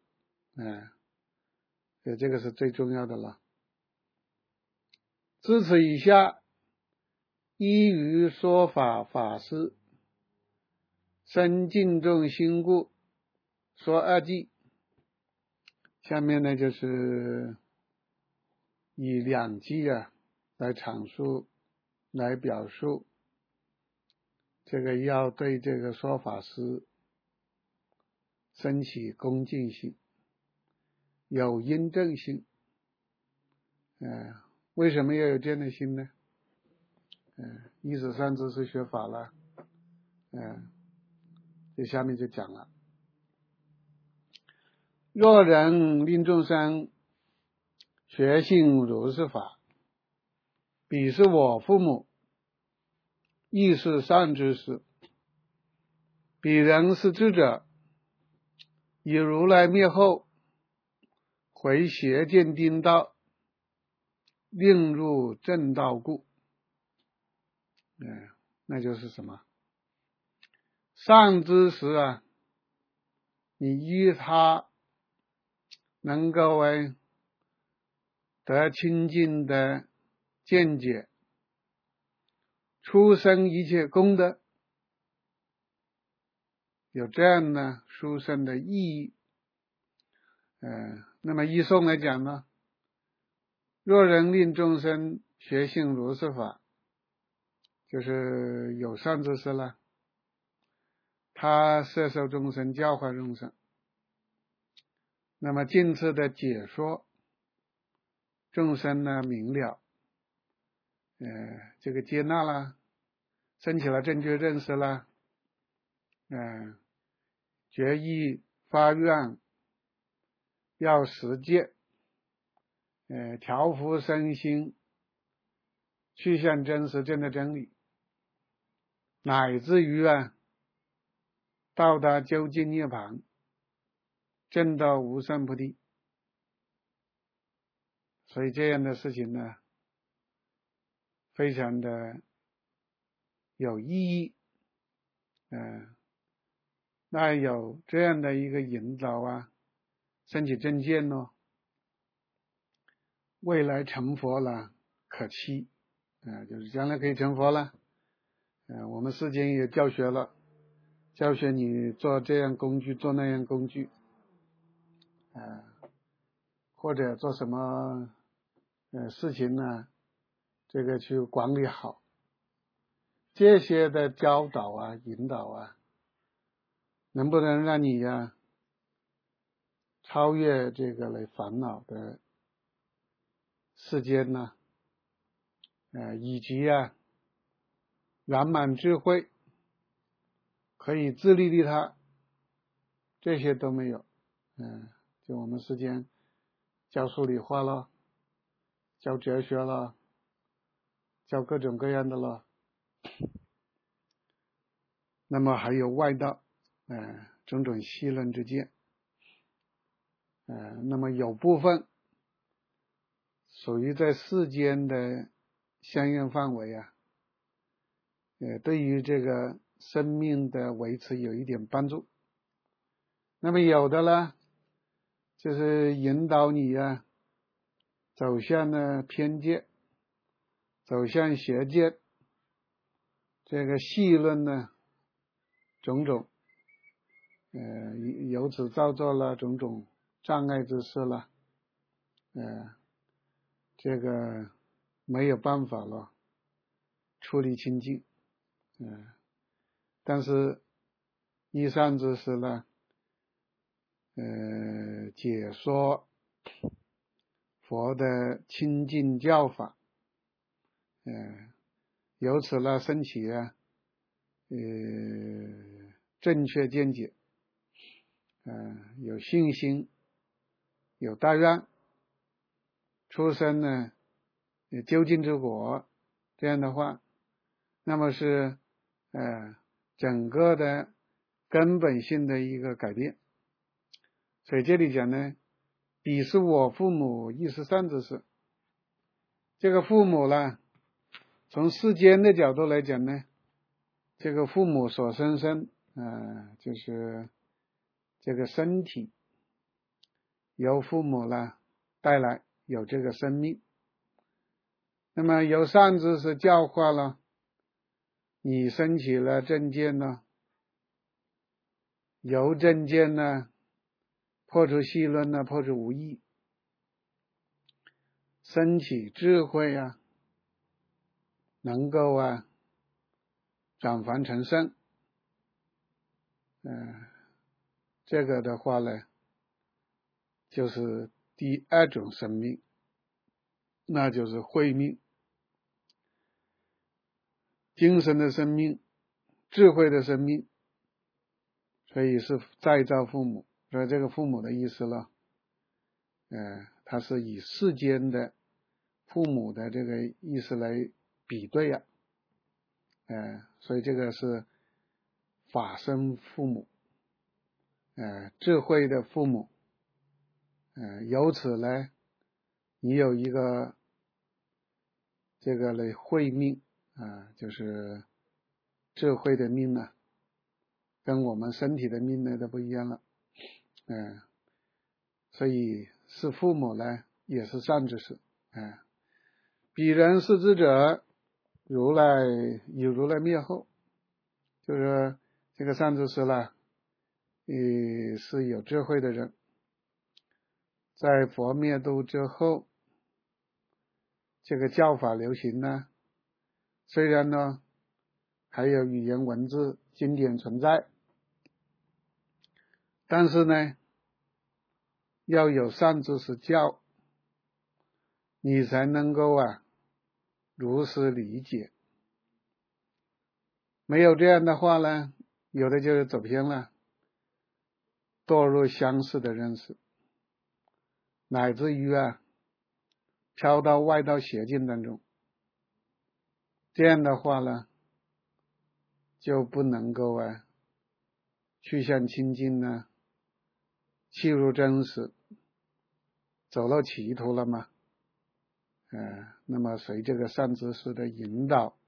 所以这个是最重要的了。自此以下，依于说法法师，生敬重心故，说二偈。下面呢就是以两偈来阐述，来表述这个要对这个说法师升起恭敬心，有因正心。为什么要有这样的心呢？一指三知是学法了，这下面就讲了。若人令众生学信如是法，彼是我父母，亦是善知识。彼人是智者，以如来灭后，回邪见颠倒，令入正道故。那就是什么？善知识你依他能够得清净的见解，出生一切功德，有这样的殊胜的意义。那么依颂来讲呢，若人令众生学信如是法，就是有善知识了，他摄受众生，教化众生，那么尽次的解说，众生呢明了，这个接纳了，升起了正确认识了，决意发愿要实践，调伏身心，去向真实正的真理，乃至于到达究竟涅槃，证到无上菩提。所以这样的事情呢，非常的有意义。那有这样的一个引导升起正见未来成佛了可期，就是将来可以成佛了。我们世间也教学了，教学你做这样工具，做那样工具，或者做什么事情呢，这个去管理好，这些的教导引导能不能让你超越这个来烦恼的世间呢？以及圆满智慧，可以自利利他，这些都没有。就我们世间教数理化了，教哲学了，教各种各样的了。那么还有外道，种种戏论之见。那么有部分属于在世间的相应范围对于这个生命的维持有一点帮助。那么有的呢，就是引导你走向偏见，走向邪见，这个戏论呢种种，由此造作了种种障碍之事了， 这个没有办法了处理清净，但是一善知识呢，解说佛的清净教法，由此呢升起正确见解，有信心，有大愿，出生呢究竟之果，这样的话，那么是整个的根本性的一个改变。所以这里讲呢，彼是我父母，亦是善知识。这个父母呢，从世间的角度来讲呢，这个父母所生就是这个身体由父母呢带来有这个生命，那么由善知识教化了你，升起了正见呢，由正见呢破除细论呢，破除无义，升起智慧能够转凡成圣，这个的话呢，就是第二种生命，那就是慧命，精神的生命，智慧的生命，所以是再造父母。所以这个父母的意思了，它是以世间的父母的这个意思来比对所以这个是法身父母，智慧的父母，由此呢，你有一个这个的慧命就是智慧的命呢，跟我们身体的命呢都不一样了，所以是父母呢也是善知识，彼人是知者，如来以如来灭后，就是这个善知识呢，是有智慧的人，在佛灭度之后，这个教法流行呢，虽然呢还有语言文字经典存在，但是呢要有善知识教，你才能够如实理解，没有这样的话呢，有的就是走偏了，堕入相似的认识，乃至于飘到外道邪境当中，这样的话呢就不能够去向清净呢契入真实，走到歧途了嘛，那么随这个善知识的引导，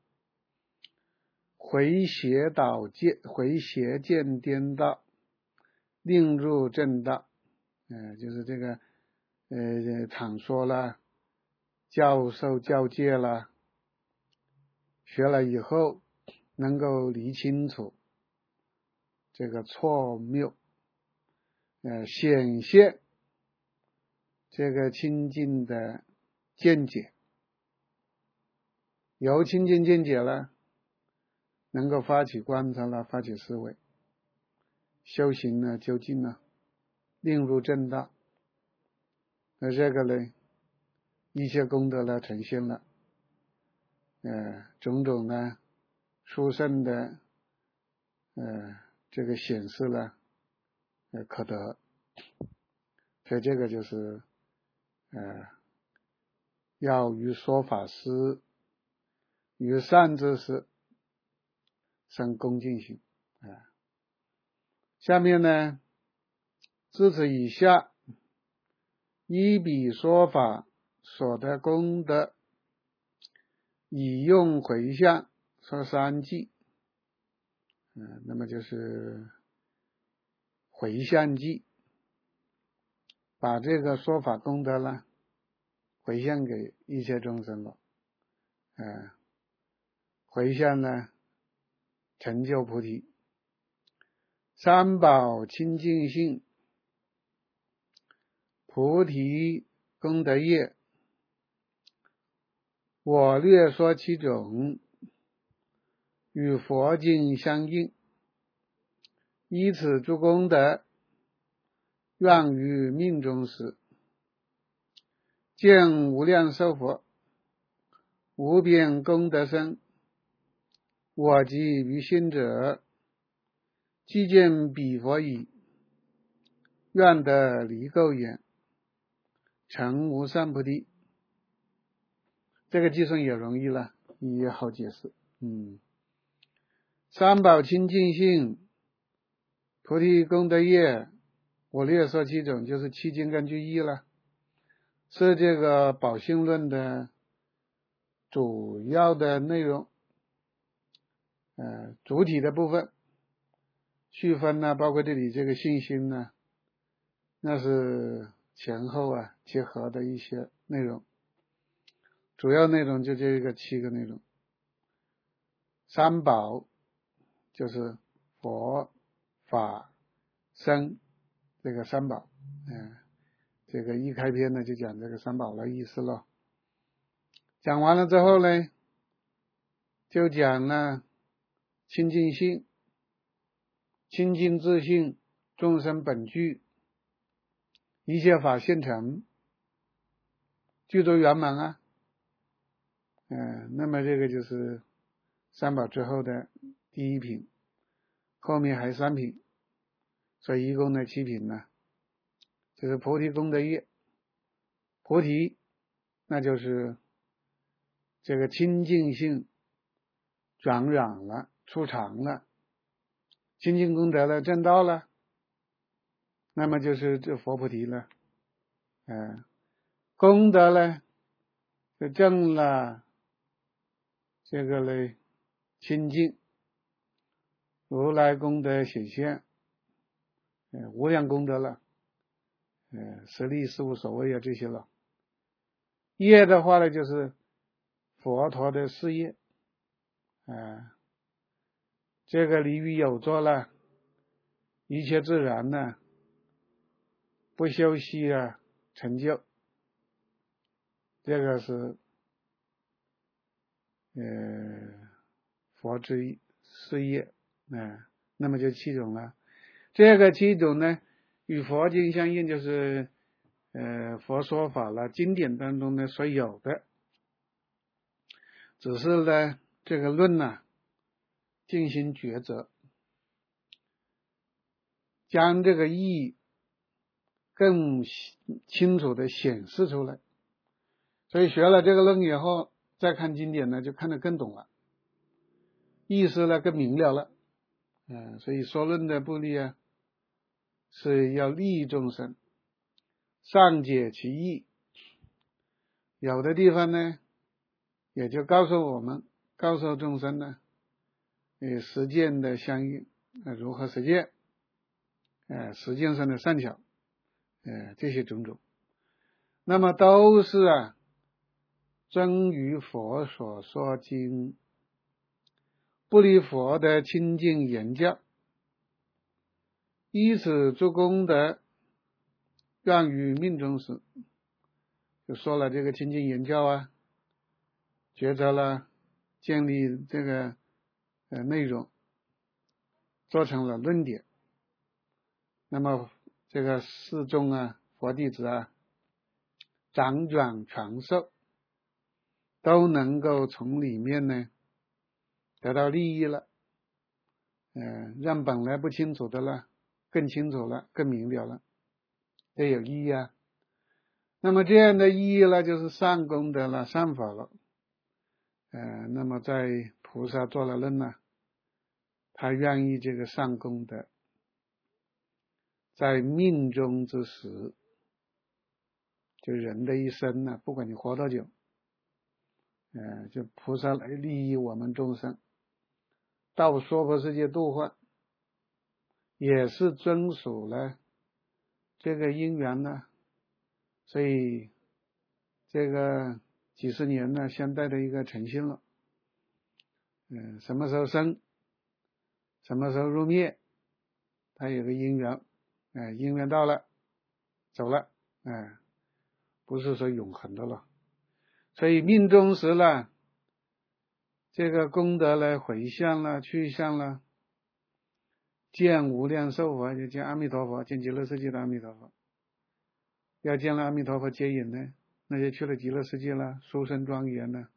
回邪见颠倒，令入正道，就是这个阐说了，教授教戒了，学了以后能够理清楚这个错谬，显现这个清净的见解，由清净见解了，能够发起观察了，发起思维，修行呢究竟呢令入正道，那这个呢一切功德呢呈现了，种种呢殊胜的这个显示了可得，所以这个就是要与说法师与善知识生恭敬心。下面呢，自此以下，依彼说法所得功德，以用回向说三偈，那么就是回向偈，把这个说法功德呢回向给一切众生了，回向呢成就菩提。三宝清净性，菩提功德业， 我略说其种，与佛经相应，依此诸功德，愿于命中时，见无量寿佛，无边功德身，我即于心者，即见彼佛已，愿得离垢眼，成无上菩提。这个计算也容易了，也好解释。三宝清净性，菩提功德业，我略说其种，就是七经根据义了，是这个宝性论的主要的内容，主体的部分。续分呢，包括这里这个信心呢，那是前后结合的一些内容。主要内容就这个7个内容。三宝就是佛法僧，这个三宝。这个一开篇呢就讲这个三宝的意思了。讲完了之后呢，就讲了清净性、清净自性、众生本具、一切法现成、具足圆满那么这个就是三宝之后的第一品，后面还3品，所以一共的7品呢，就是菩提功德业。菩提那就是这个清净性转染了，出常了，清净功德了，证道了，那么就是这佛菩提了。功德呢就证了这个呢清净，如来功德显现，无量功德了，实力事无所谓这些了。业的话呢，就是佛陀的事业，这个离于有作了，一切自然呢，不休息成就，这个是佛之事业，那么就7种了。这个7种呢，与佛经相应，就是佛说法了，经典当中呢所有的，只是呢这个论进行抉择，将这个意义更清楚的显示出来。所以学了这个论以后，再看经典呢，就看得更懂了，意思呢更明了了。所以说论的目的是要利益众生，善解其意。有的地方呢，也就告诉我们，告诉众生呢，实践的相应，如何实践，实践上的善巧，这些种种，那么都是遵于佛所说经，不离佛的清净言教，依此诸功德，愿于命中时，就说了这个清净言教抉择了建立这个内容，做成了论点。那么这个4众佛弟子辗转传授，都能够从里面呢得到利益了，让本来不清楚的了更清楚了，更明了了，这有意义那么这样的意义呢，就是善功德了，善法了。那么在菩萨做了论他愿意这个善功德在命中之时，就人的一生不管你活多久，就菩萨来利益我们众生，到娑婆世界度化，也是遵守了这个因缘所以这个几十年相对的一个诚信了。什么时候生，什么时候入灭，它有个因缘，因缘到了，走了，不是说永恒的了。 所以命中时了，这个功德来回向了，去向了，见无量寿佛，就见阿弥陀佛，见极乐世界的阿弥陀佛。要见了阿弥陀佛接引呢，那就去了极乐世界了，殊胜庄严了。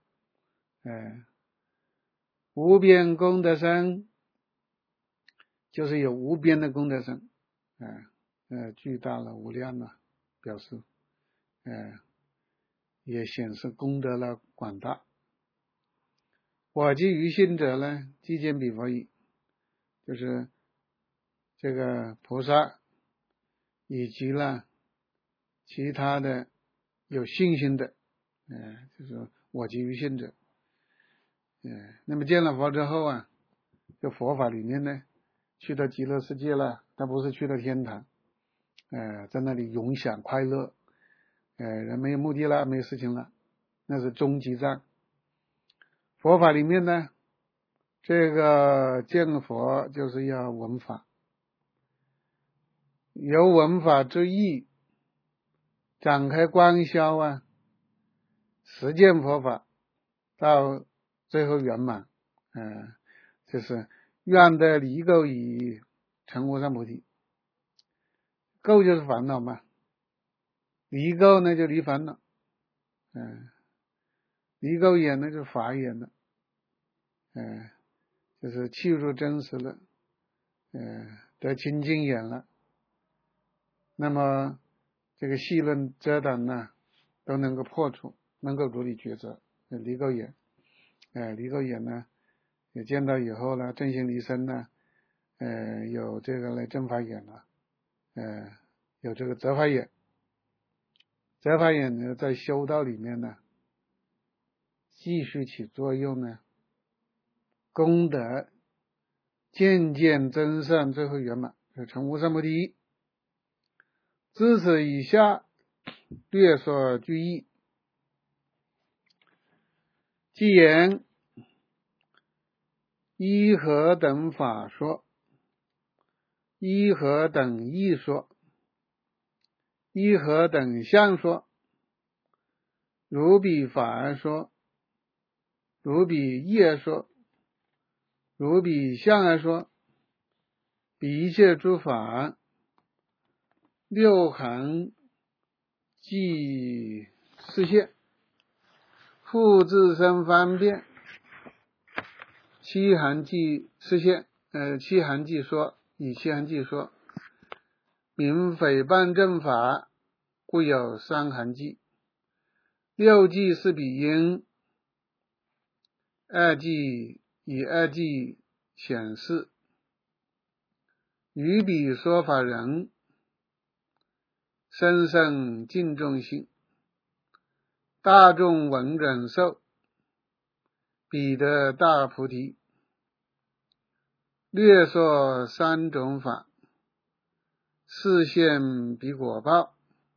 无边功德身，就是有无边的功德身，巨大了，无量了，表示，也显示功德了广大。我即于信者呢，即见彼佛矣，就是这个菩萨以及呢其他的有信心的，就是我即于信者。那么见了佛之后啊，就佛法里面呢，去到极乐世界了，他不是去到天堂，在那里永享快乐，人没有目的了，没有事情了，那是终极站。佛法里面呢，这个见佛就是要闻法，由闻法之意展开观消啊，实践佛法到最后圆满，就是愿得离垢以成无上菩提。垢就是烦恼嘛，离垢呢就离烦恼，离垢眼呢就是法眼了，就是契入真实了，得清净眼了。那么这个细论遮挡呢，都能够破除，能够如理抉择。离垢眼，离垢眼呢，也见到以后呢，正心离身呢，有这个来正法眼了，有这个则法眼。则法眼呢，在修道里面呢，继续起作用呢，功德渐渐增上，最后圆满，成无上菩提。自此以下略说句义。既言依何等法说，依何等义说，依何等相说，如彼法而说，如彼义而说，如彼相而说，彼一切诸法，六行即示现，复自身方便，七行即示现，七行即说，以七行即说，名诽谤正法，故有三行记。六记是彼因，二记以二记显示，于彼说法人，深深敬重心，大众闻忍受，彼得大菩提。略说三种法，示现彼果报。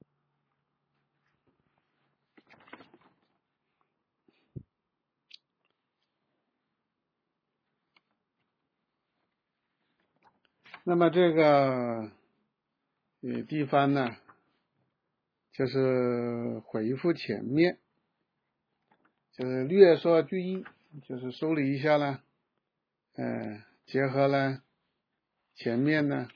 那么这个地方呢，就是回复前面，就是略说句义，就是梳理一下了，结合了前面呢，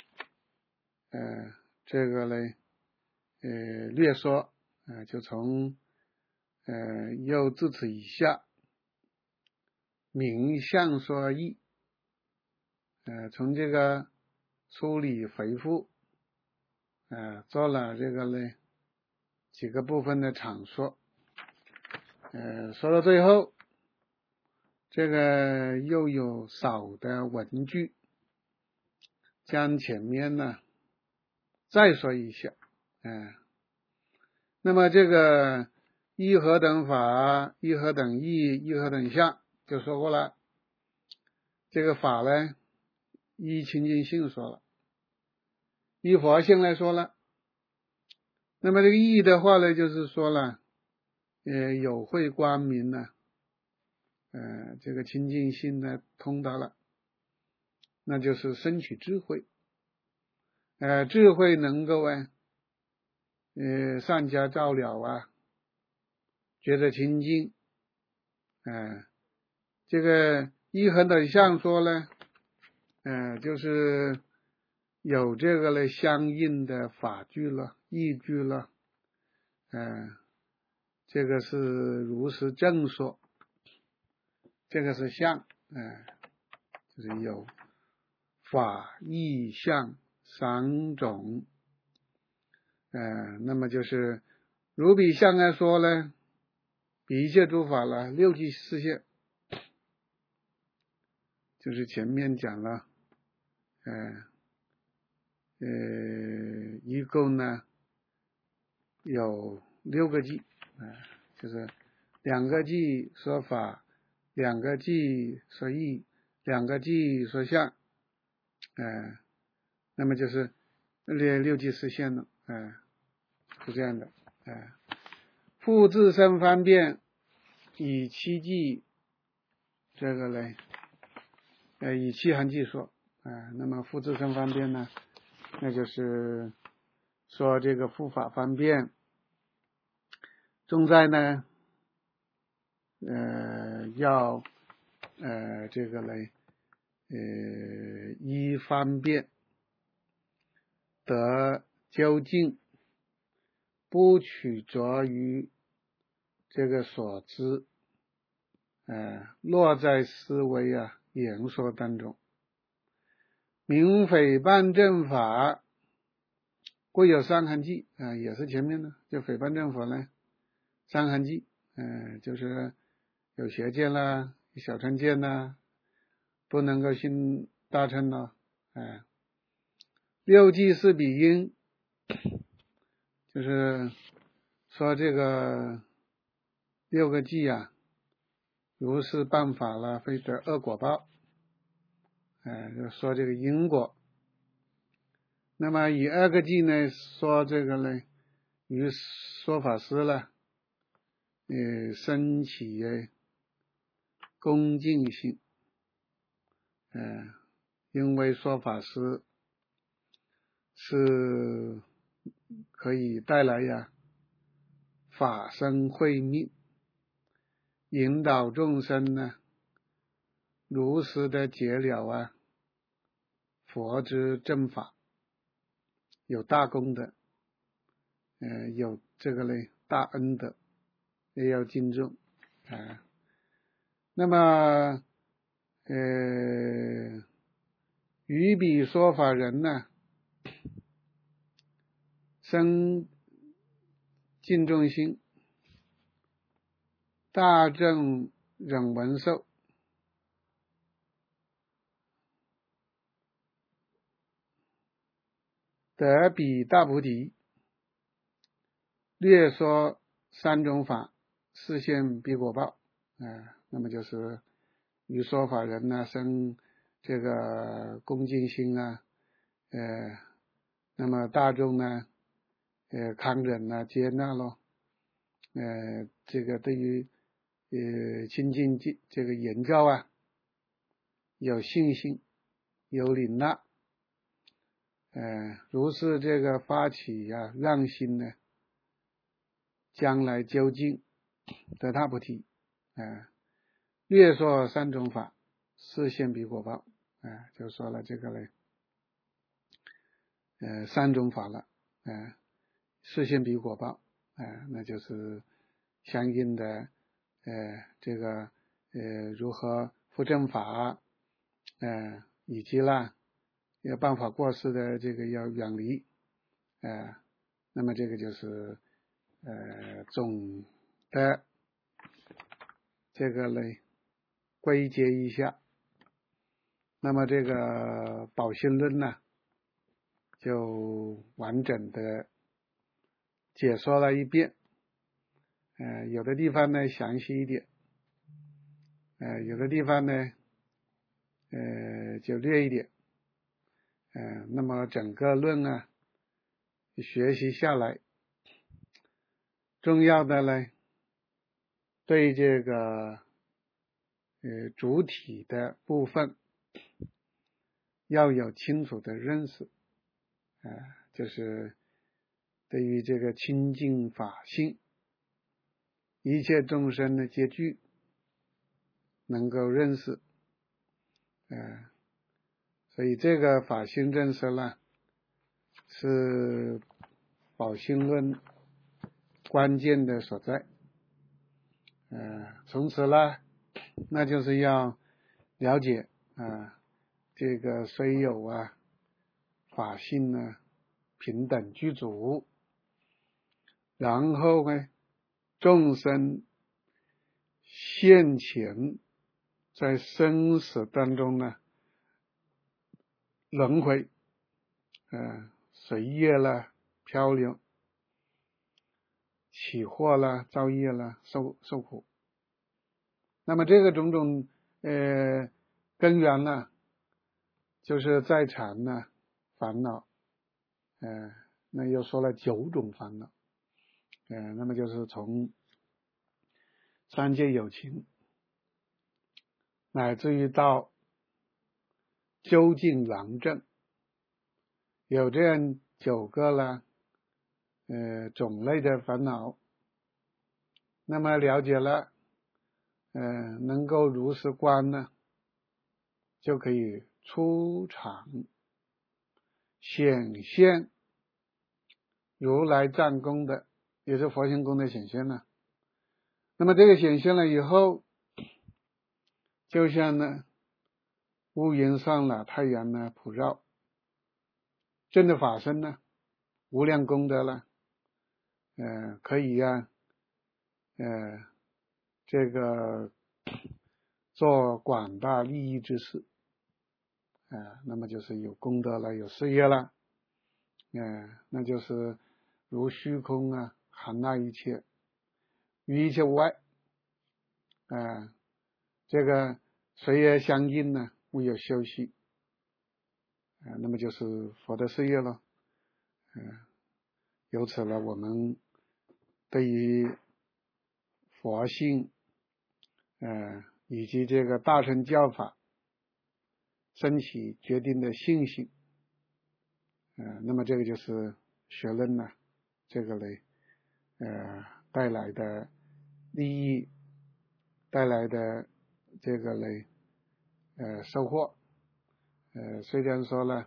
这个呢，略说，就从又自此以下，名相说义，从这个梳理回复，做了这个呢几个部分的阐述，说到最后，这个又有少的文句，将前面呢再说一下，那么这个依何等法，依何等义，依何等相，就说过了。这个法呢，依清净性说了，依佛性来说了。那么这个义的话呢，就是说了，有慧光明呢，这个清净性呢通达了，那就是升起智慧，智慧能够善加照料啊， 觉得清净。这个依恒等相说呢，就是有这个呢相应的法句了、义句了，这个是如实正说，这个是相，就是有法、义、相三种，那么就是如彼相来说呢，比一切诸法了六即示现，就是前面讲了，一共呢有6个即，就是2个即说法，2个即说义，2个即说相，那么就是六即示现了，是这样的，复自身方便以七即这个呢，以七行即说，那么复自身方便呢，那就是说这个复法方便，重在呢，要这个呢，依方便得究竟，不取着于这个所知，落在思维言说当中。明诽谤正法，故有三行记，也是前面的，就诽谤正法呢，三行记，就是有邪见啦，有小乘见啦，不能够信大乘了，六即是彼因，就是说这个6个即如是办法了，非得恶果报，就说这个因果。那么以2个即呢，说这个呢，与说法师了，升起恭敬心，因为说法师是可以带来法身慧命，引导众生呢，如实的解了佛之正法，有大功德，有这个呢大恩德，也要敬重，那么于彼说法人呢，生敬重心，大正忍闻受，得彼大菩提，略说3种法，示现彼果报，那么就是于说法人呢生这个恭敬心那么大众呢康忍接纳咯，这个对于亲近这个言教有信心，有领纳，如是这个发起让心呢，将来究竟得大菩提，略说3种法，示现彼果报，就说了这个呢3种法了，示现彼果报，那就是相应的这个如何复正法，以及要办法过世的这个要远离，那么这个就是总的这个呢归结一下，那么这个宝性论呢就完整的解说了一遍，有的地方呢详细一点，有的地方呢就略一点，那么整个论学习下来，重要的呢对这个主体的部分要有清楚的认识，就是对于这个清净法性一切众生的皆具，能够认识。所以这个法性认识呢，是宝性论关键的所在。从此呢，那就是要了解这个虽有法性呢平等具足，然后呢众生现前在生死当中呢轮回，随业了漂流，起祸了造业了受苦。那么这个种种根源呢，就是在缠呢烦恼，那又说了9种烦恼，那么就是从三界有情，乃至于到究竟圆正，有这样9个呢种类的烦恼。那么了解了能够如实观呢，就可以出场显现如来藏功的，也是佛性功的显现了。那么这个显现了以后，就像呢乌云上了，太阳呢普照，真的法身呢无量功德了，可以这个做广大利益之事，那么就是有功德了，有事业了，那就是如虚空含纳一切，于一切无碍，这个随业相应呢，无有休息，那么就是佛的事业了。由此呢，我们对于佛性以及这个大乘教法升起决定的信心，那么这个就是学论呢这个嘞带来的利益，带来的这个嘞收获。虽然说呢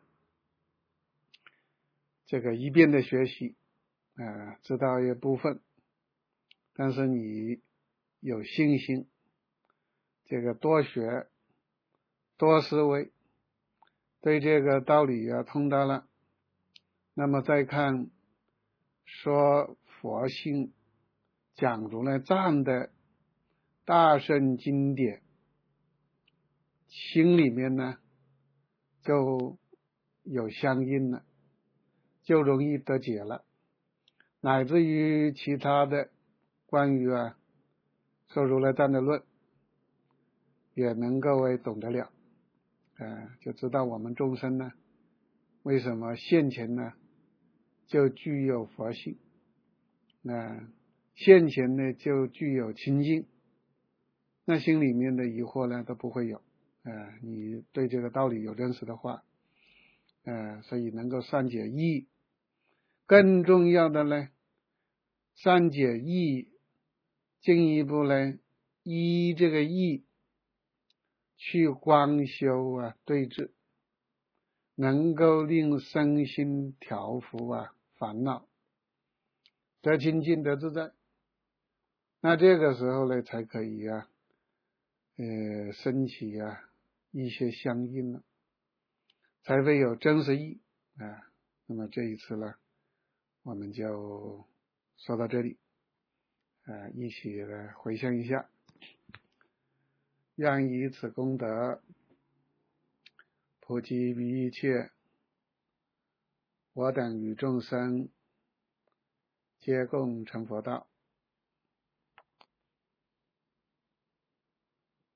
这个一遍的学习知道一部分，但是你有信心，这个多学多思维，对这个道理通达了，那么再看说佛性讲如来藏的大圣经典，心里面呢就有相应了，就容易得解了，乃至于其他的关于说如来藏的论也能够懂得了，就知道我们众生呢为什么现前呢就具有佛性，现前呢就具有清净，那心里面的疑惑呢都不会有，你对这个道理有认识的话，所以能够善解义。更重要的呢，善解义进一步呢依这个义去观修对治，能够令身心调伏烦恼，得清净得自在。那这个时候呢才可以升起一些相应了，才会有真实义那么这一次呢我们就说到这里，一起来回想一下，愿以此功德普及于一切我等与众生，皆共成佛道。